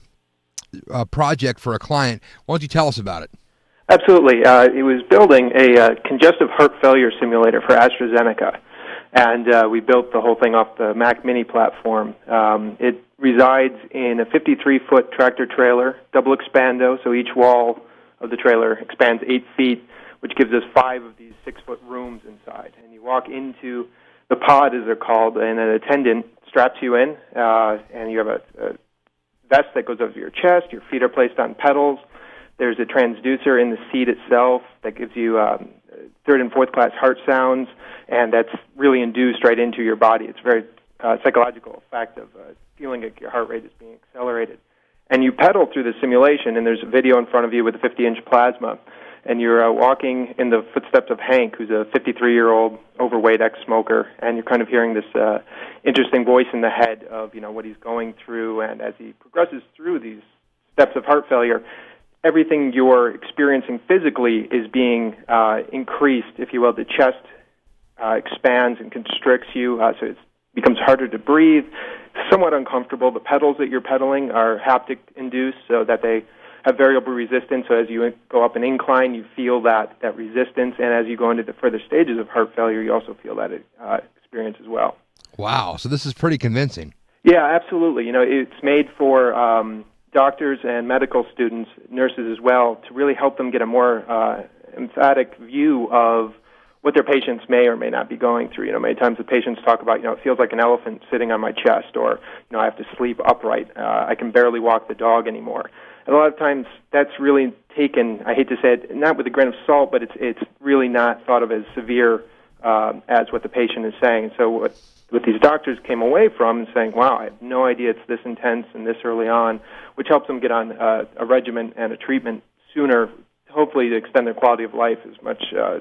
uh, project for a client. Why don't you tell us about it? Absolutely. Uh, it was building a uh, congestive heart failure simulator for AstraZeneca, and uh, we built the whole thing off the Mac Mini platform. Um, it resides in a fifty-three foot tractor trailer, double expando, so each wall of the trailer expands eight feet, which gives us five of these six-foot rooms inside. And you walk into the pod, as they're called, and an attendant straps you in, uh, and you have a, a vest that goes over your chest. Your feet are placed on pedals. There's a transducer in the seat itself that gives you um, third and fourth class heart sounds, and that's really induced right into your body. It's a very uh, psychological effect of uh, feeling like your heart rate is being accelerated. And you pedal through the simulation, and there's a video in front of you with a fifty inch plasma. And you're uh, walking in the footsteps of Hank, who's a fifty-three-year-old overweight ex-smoker, and you're kind of hearing this uh, interesting voice in the head of, you know, what he's going through. And as he progresses through these steps of heart failure, everything you're experiencing physically is being uh, increased, if you will. The chest uh, expands and constricts you, uh, so it becomes harder to breathe, somewhat uncomfortable. The pedals that you're pedaling are haptic-induced, so that they have variable resistance, so as you go up an incline, you feel that, that resistance, and as you go into the further stages of heart failure, you also feel that uh, experience as well. Wow, so this is pretty convincing. Yeah, absolutely. You know, it's made for um, doctors and medical students, nurses as well, to really help them get a more uh, emphatic view of what their patients may or may not be going through. You know, many times the patients talk about, you know, it feels like an elephant sitting on my chest, or, you know, I have to sleep upright. Uh, I can barely walk the dog anymore. And a lot of times that's really taken, I hate to say it, not with a grain of salt, but it's it's really not thought of as severe uh, as what the patient is saying. And so what, what these doctors came away from is saying, wow, I have no idea it's this intense and this early on, which helps them get on uh, a regimen and a treatment sooner, hopefully to extend their quality of life as much, uh,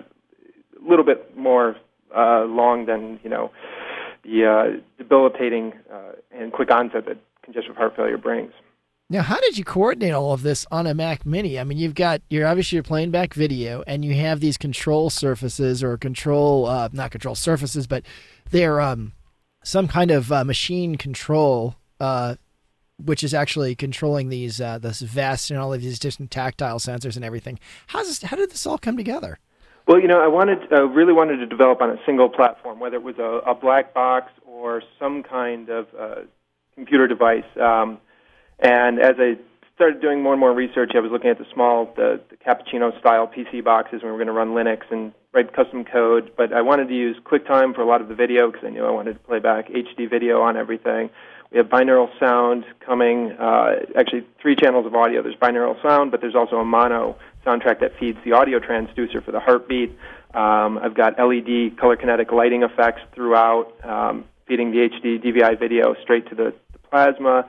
a little bit more uh, long than, you know, the uh, debilitating uh, and quick onset that congestive heart failure brings. Now, how did you coordinate all of this on a Mac Mini? I mean, you've got, you're obviously you're playing back video, and you have these control surfaces or control, uh, not control surfaces, but they're um, some kind of uh, machine control, uh, which is actually controlling these uh, this vest and all of these different tactile sensors and everything. How's this, how did this all come together? Well, you know, I wanted, uh, really wanted to develop on a single platform, whether it was a, a black box or some kind of uh, computer device. Um, And as I started doing more and more research, I was looking at the small, the, the Cappuccino-style P C boxes, and we were going to run Linux and write custom code. But I wanted to use QuickTime for a lot of the video because I knew I wanted to play back H D video on everything. We have binaural sound coming, uh, actually three channels of audio. There's binaural sound, but there's also a mono soundtrack that feeds the audio transducer for the heartbeat. Um, I've got L E D color kinetic lighting effects throughout, um, feeding the H D D V I video straight to the, the plasma.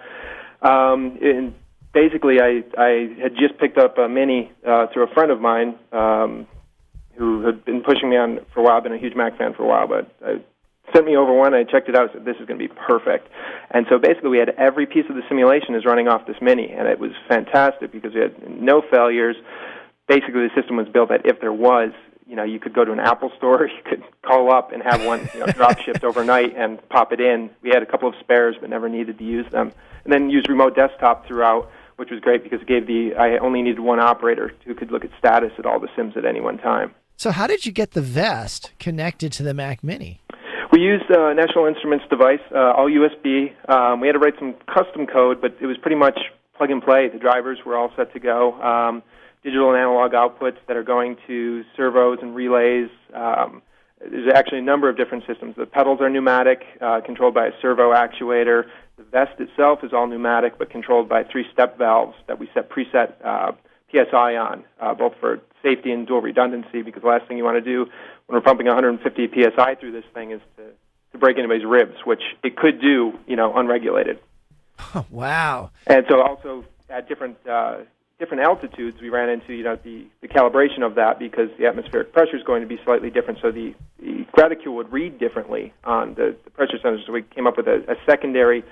Um, and basically, I, I had just picked up a Mini uh, through a friend of mine um, who had been pushing me on for a while. I've been a huge Mac fan for a while, but I sent me over one. I checked it out and said, this is going to be perfect. And so basically, we had every piece of the simulation is running off this Mini, and it was fantastic because we had no failures. Basically, the system was built that if there was, you know, you could go to an Apple store, you could call up and have one, you know, drop shipped overnight and pop it in. We had a couple of spares, but never needed to use them. And then use remote desktop throughout, which was great because it gave the, I only needed one operator who could look at status at all the sims at any one time. So how did you get the vest connected to the Mac Mini? We used a National Instruments device, uh, all U S B. Um, we had to write some custom code, but it was pretty much plug and play. The drivers were all set to go. Um, digital and analog outputs that are going to servos and relays. Um, there's actually a number of different systems. The pedals are pneumatic, uh, controlled by a servo actuator. The vest itself is all pneumatic, but controlled by three step valves that we set preset uh, P S I on, uh, both for safety and dual redundancy, because the last thing you want to do when we're pumping one hundred fifty P S I through this thing is to, to break anybody's ribs, which it could do, you know, unregulated. Oh, wow. And so also at different uh, different altitudes, we ran into, you know, the, the calibration of that, because the atmospheric pressure is going to be slightly different, so the, the graticule would read differently on the, the pressure sensors. So we came up with a, a secondary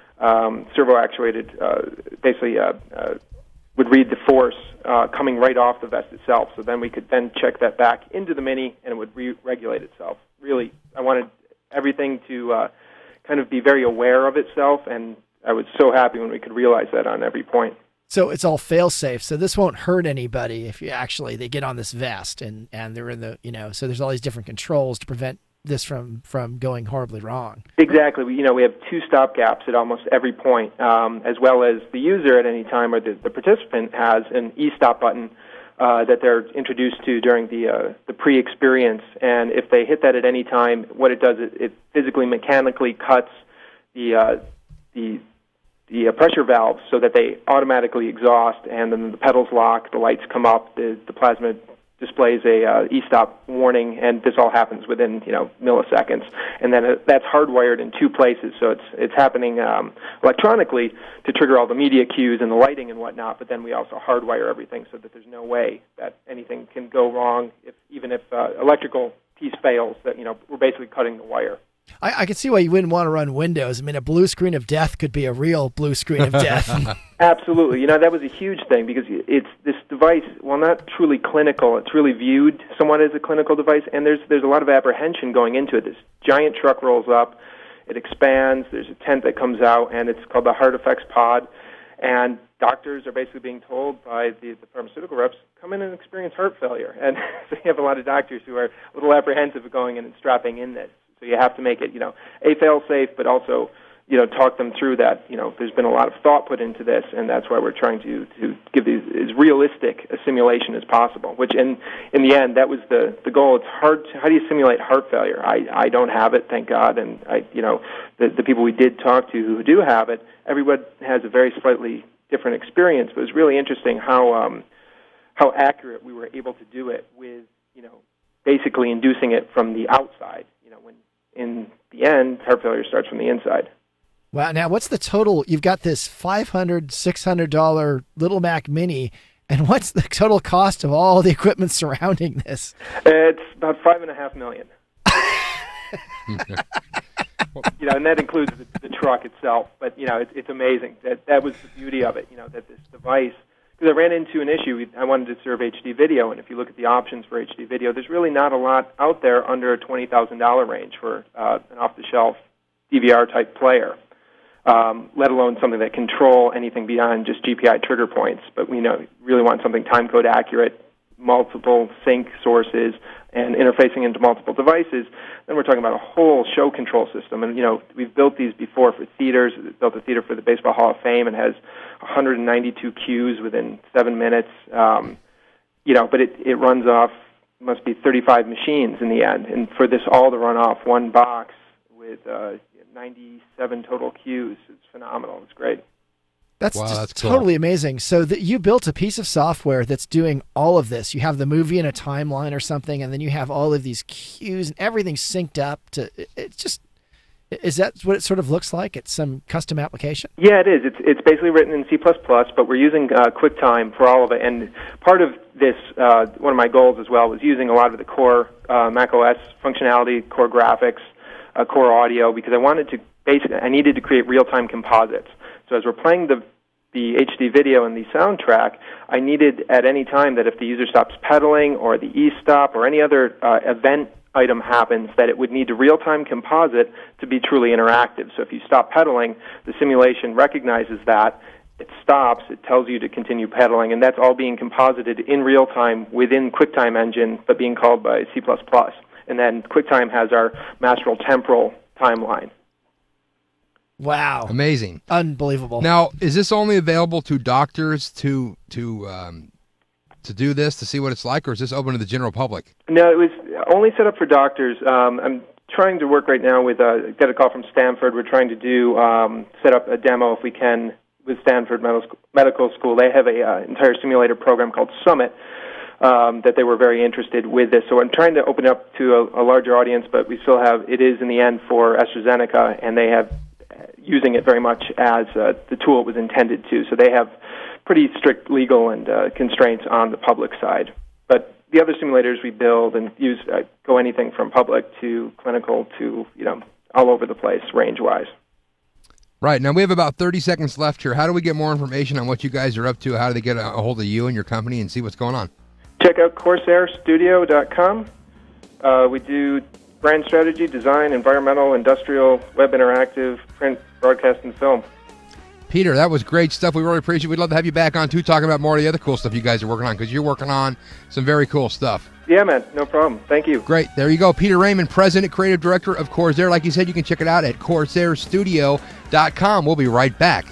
um, servo-actuated, uh, basically uh, uh, would read the force uh, coming right off the vest itself. So then we could then check that back into the Mini, and it would re-regulate itself. Really, I wanted everything to uh, kind of be very aware of itself, and I was so happy when we could realize that on every point. So it's all fail-safe. So this won't hurt anybody if you actually they get on this vest and, and they're in the, you know, so there's all these different controls to prevent this from, from going horribly wrong. Exactly. We, you know, we have two stop gaps at almost every point, um, as well as the user at any time, or the, the participant has an e-stop button uh, that they're introduced to during the uh, the pre-experience. And if they hit that at any time, what it does is it physically, mechanically cuts the uh, the the uh, pressure valves so that they automatically exhaust, and then the pedals lock, the lights come up, the, the plasma displays a uh, e-stop warning, and this all happens within, you know, milliseconds. And then it, that's hardwired in two places, so it's it's happening um, electronically to trigger all the media cues and the lighting and whatnot, but then we also hardwire everything so that there's no way that anything can go wrong, if even if uh, electrical piece fails, that, you know, we're basically cutting the wire. I, I can see why you wouldn't want to run Windows. I mean, a blue screen of death could be a real blue screen of death. Absolutely. You know, that was a huge thing, because it's this device, while not truly clinical, it's really viewed somewhat as a clinical device, and there's there's a lot of apprehension going into it. This giant truck rolls up, it expands, there's a tent that comes out, and it's called the Heart Effects Pod, and doctors are basically being told by the, the pharmaceutical reps, come in and experience heart failure. And so you have a lot of doctors who are a little apprehensive of going in and strapping in this. So you have to make it, you know, a fail-safe, but also, you know, talk them through that. You know, there's been a lot of thought put into this, and that's why we're trying to, to give these as realistic a simulation as possible, which in in the end, that was the, the goal. It's hard to, how do you simulate heart failure? I, I don't have it, thank God, and, I you know, the, the people we did talk to who do have it, everyone has a very slightly different experience, but it's really interesting how um, how accurate we were able to do it with, you know, basically inducing it from the outside, you know, when in the end, heart failure starts from the inside. Wow. Now, what's the total? You've got this five hundred dollars, six hundred dollars Little Mac Mini, and what's the total cost of all the equipment surrounding this? It's about five and a half million. You know, and that includes the, the truck itself. But, you know, it, it's amazing. That that was the beauty of it, you know, that this device, because I ran into an issue. I wanted to serve H D video, and if you look at the options for H D video, there's really not a lot out there under a twenty thousand dollars range for uh, an off-the-shelf D V R-type player, um, let alone something that control anything beyond just G P I trigger points. But we know really want something timecode accurate, multiple sync sources, and interfacing into multiple devices. Then we're talking about a whole show control system. And, you know, we've built these before for theaters. We built a theater for the Baseball Hall of Fame, and has one hundred ninety-two cues within seven minutes. Um, you know, but it, it runs off, must be thirty-five machines in the end. And for this all to run off one box with uh, ninety-seven total cues, it's phenomenal. It's great. That's wow, just that's cool. totally amazing. So that you built a piece of software that's doing all of this. You have the movie in a timeline or something, and then you have all of these cues and everything synced up to. It's just, is that what it sort of looks like? It's some custom application. Yeah, it is. It's it's basically written in C plus plus, but we're using uh, QuickTime for all of it. And part of this, uh, one of my goals as well, was using a lot of the core uh, macOS functionality, core graphics, uh, core audio, because I wanted to basically, I needed to create real-time composites. So as we're playing the the H D video and the soundtrack, I needed at any time that if the user stops pedaling or the e-stop or any other uh, event item happens, that it would need to real-time composite to be truly interactive. So if you stop pedaling, the simulation recognizes that, it stops, it tells you to continue pedaling, and that's all being composited in real time within QuickTime Engine, but being called by C plus plus. And then QuickTime has our masterful temporal timeline. Wow. Amazing. Unbelievable. Now, is this only available to doctors to to um, to do this, to see what it's like, or is this open to the general public? No, it was only set up for doctors. Um, I'm trying to work right now with, uh, get a call from Stanford. We're trying to do, um, set up a demo if we can with Stanford Medical School. They have a uh, entire simulator program called Summit um, that they were very interested with this. So I'm trying to open up to a, a larger audience, but we still have, it is in the end for AstraZeneca, and they have using it very much as uh, the tool it was intended to. So they have pretty strict legal and uh, constraints on the public side. But the other simulators we build and use uh, go anything from public to clinical to, you know, all over the place range-wise. Right. Now, we have about thirty seconds left here. How do we get more information on what you guys are up to? How do they get a hold of you and your company and see what's going on? Check out corsair studio dot com. Uh, we do brand strategy, design, environmental, industrial, web interactive, print, broadcast, and film. Peter, that was great stuff. We really appreciate it. We'd love to have you back on, too, talking about more of the other cool stuff you guys are working on, because you're working on some very cool stuff. Yeah, man. No problem. Thank you. Great. There you go. Peter Raymond, President, Creative Director of Corsair. Like you said, you can check it out at corsair studio dot com. We'll be right back.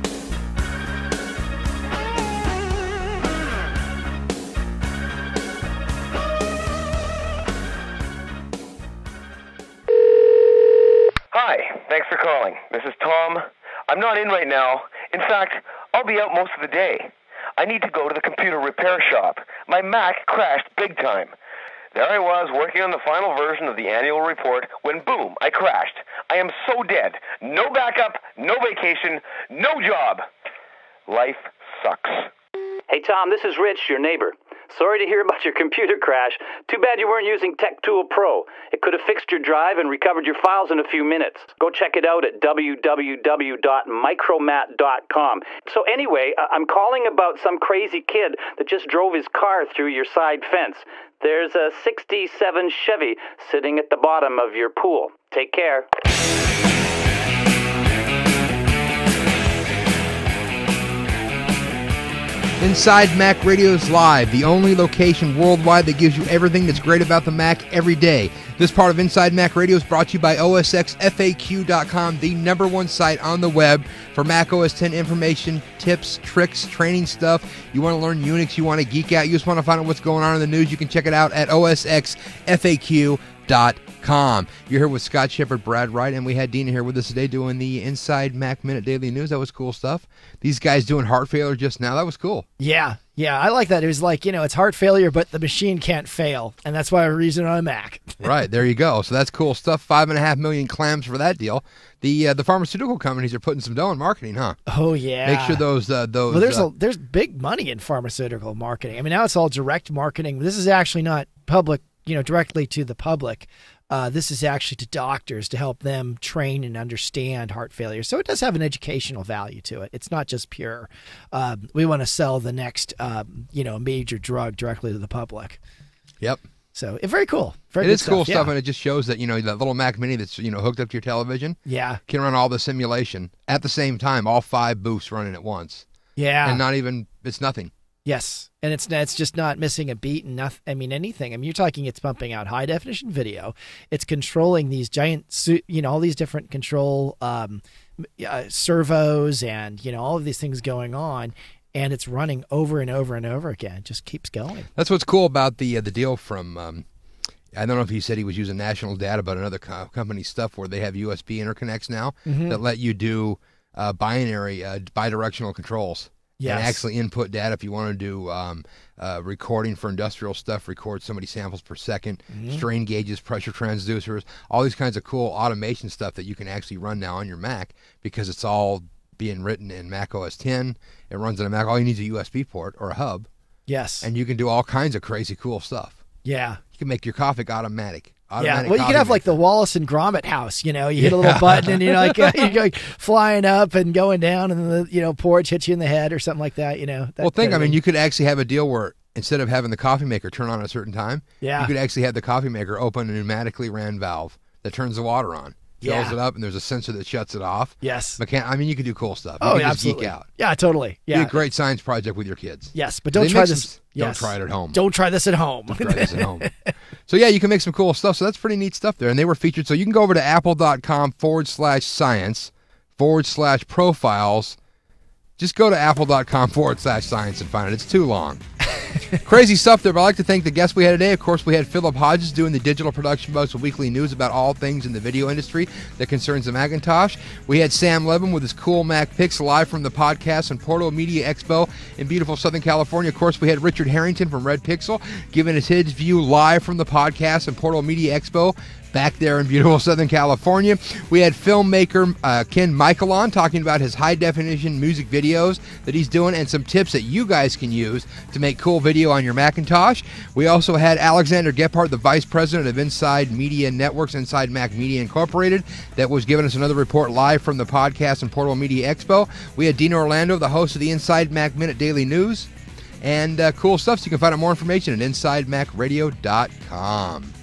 Hi. Thanks for calling. This is Tom. I'm not in right now. In fact, I'll be out most of the day. I need to go to the computer repair shop. My Mac crashed big time. There I was, working on the final version of the annual report, when boom, I crashed. I am so dead. No backup, no vacation, no job. Life sucks. Hey, Tom, this is Rich, your neighbor. Sorry to hear about your computer crash. Too bad you weren't using TechTool Pro. It could have fixed your drive and recovered your files in a few minutes. Go check it out at w w w dot micromat dot com. So anyway, I'm calling about some crazy kid that just drove his car through your side fence. There's a sixty-seven Chevy sitting at the bottom of your pool. Take care. Inside Mac Radio's Live, the only location worldwide that gives you everything that's great about the Mac every day. This part of Inside Mac Radio is brought to you by O S X F A Q dot com, the number one site on the web for Mac O S ten information, tips, tricks, training stuff. You want to learn Unix, you want to geek out, you just want to find out what's going on in the news, you can check it out at O S X F A Q dot com. You're here with Scott Shepard, Brad Wright, and we had Dina here with us today doing the Inside Mac Minute Daily News. That was cool stuff. These guys doing heart failure just now. That was cool. Yeah, yeah, I like that. It was like, you know, it's heart failure, but the machine can't fail, and that's why we're using it on a Mac. Right, there you go. So that's cool stuff. Five and a half million clams for that deal. The uh, the pharmaceutical companies are putting some dough in marketing, huh? Oh yeah. Make sure those uh, those. Well, there's uh, a there's big money in pharmaceutical marketing. I mean, now it's all direct marketing. This is actually not public, you know, directly to the public. Uh, this is actually to doctors to help them train and understand heart failure. So it does have an educational value to it. It's not just pure. Um, we want to sell the next, um, you know, major drug directly to the public. Yep. So it's very cool. Very it good is cool stuff, stuff, yeah. and it just shows that, you know, that little Mac Mini that's, you know, hooked up to your television. Yeah. Can run all the simulation at the same time, all five booths running at once. Yeah. And not even, it's nothing. Yes, and it's it's just not missing a beat and nothing. I mean, anything. I mean, you're talking. It's pumping out high definition video. It's controlling these giant, you know, all these different control um, uh, servos and you know all of these things going on, and it's running over and over and over again. It just keeps going. That's what's cool about the uh, the deal from. Um, I don't know if he said he was using national data, but another co- company's stuff where they have U S B interconnects now Mhm. that let you do uh, binary, uh, bidirectional controls. Yes. And actually input data if you want to do um, uh, recording for industrial stuff, record so many samples per second, Mhm. strain gauges, pressure transducers, all these kinds of cool automation stuff that you can actually run now on your Mac because it's all being written in Mac O S ten. It runs on a Mac. All you need is a U S B port or a hub. Yes. And you can do all kinds of crazy cool stuff. Yeah. You can make your coffee automatic. Yeah, Automatic well, you could coffee have like the Wallace and Gromit house. You know, you hit a little button and you're like uh, you're like flying up and going down, and the you know porch hits you in the head or something like that. You know. That well, think, kind I of mean, thing. you could actually have a deal where instead of having the coffee maker turn on at a certain time, Yeah. you could actually have the coffee maker open a pneumatically ran valve that turns the water on, fills Yeah. it up, and there's a sensor that shuts it off. Yes. Mechan- I mean, you could do cool stuff. You Oh, could yeah, just absolutely. geek out. Yeah, totally. Yeah. Do a great science project with your kids. Yes, but They don't make try some- this. Don't yes. try it at home. Don't try this at home. Don't try this at home. So, yeah, you can make some cool stuff. So that's pretty neat stuff there. And they were featured. So you can go over to apple.com forward slash science forward slash profiles. Just go to apple.com forward slash science and find it. It's too long. Crazy stuff there, but I'd like to thank the guests we had today. Of course, we had Philip Hodges doing the Digital Production Buzz with weekly news about all things in the video industry that concerns the Macintosh. We had Sam Levin with his cool Mac picks live from the podcast and Portal Media Expo in beautiful Southern California. Of course, we had Richard Harrington from Red Pixel giving us his view live from the podcast and Portal Media Expo back there in beautiful Southern California. We had filmmaker uh, Ken Michael on talking about his high-definition music videos that he's doing and some tips that you guys can use to make cool video on your Macintosh. We also had Alexander Gephardt, the Vice President of Inside Media Networks, Inside Mac Media Incorporated, that was giving us another report live from the podcast and Portable Media Expo. We had Dina Orlando, the host of the Inside Mac Minute Daily News, and uh, cool stuff. So you can find out more information at inside mac radio dot com.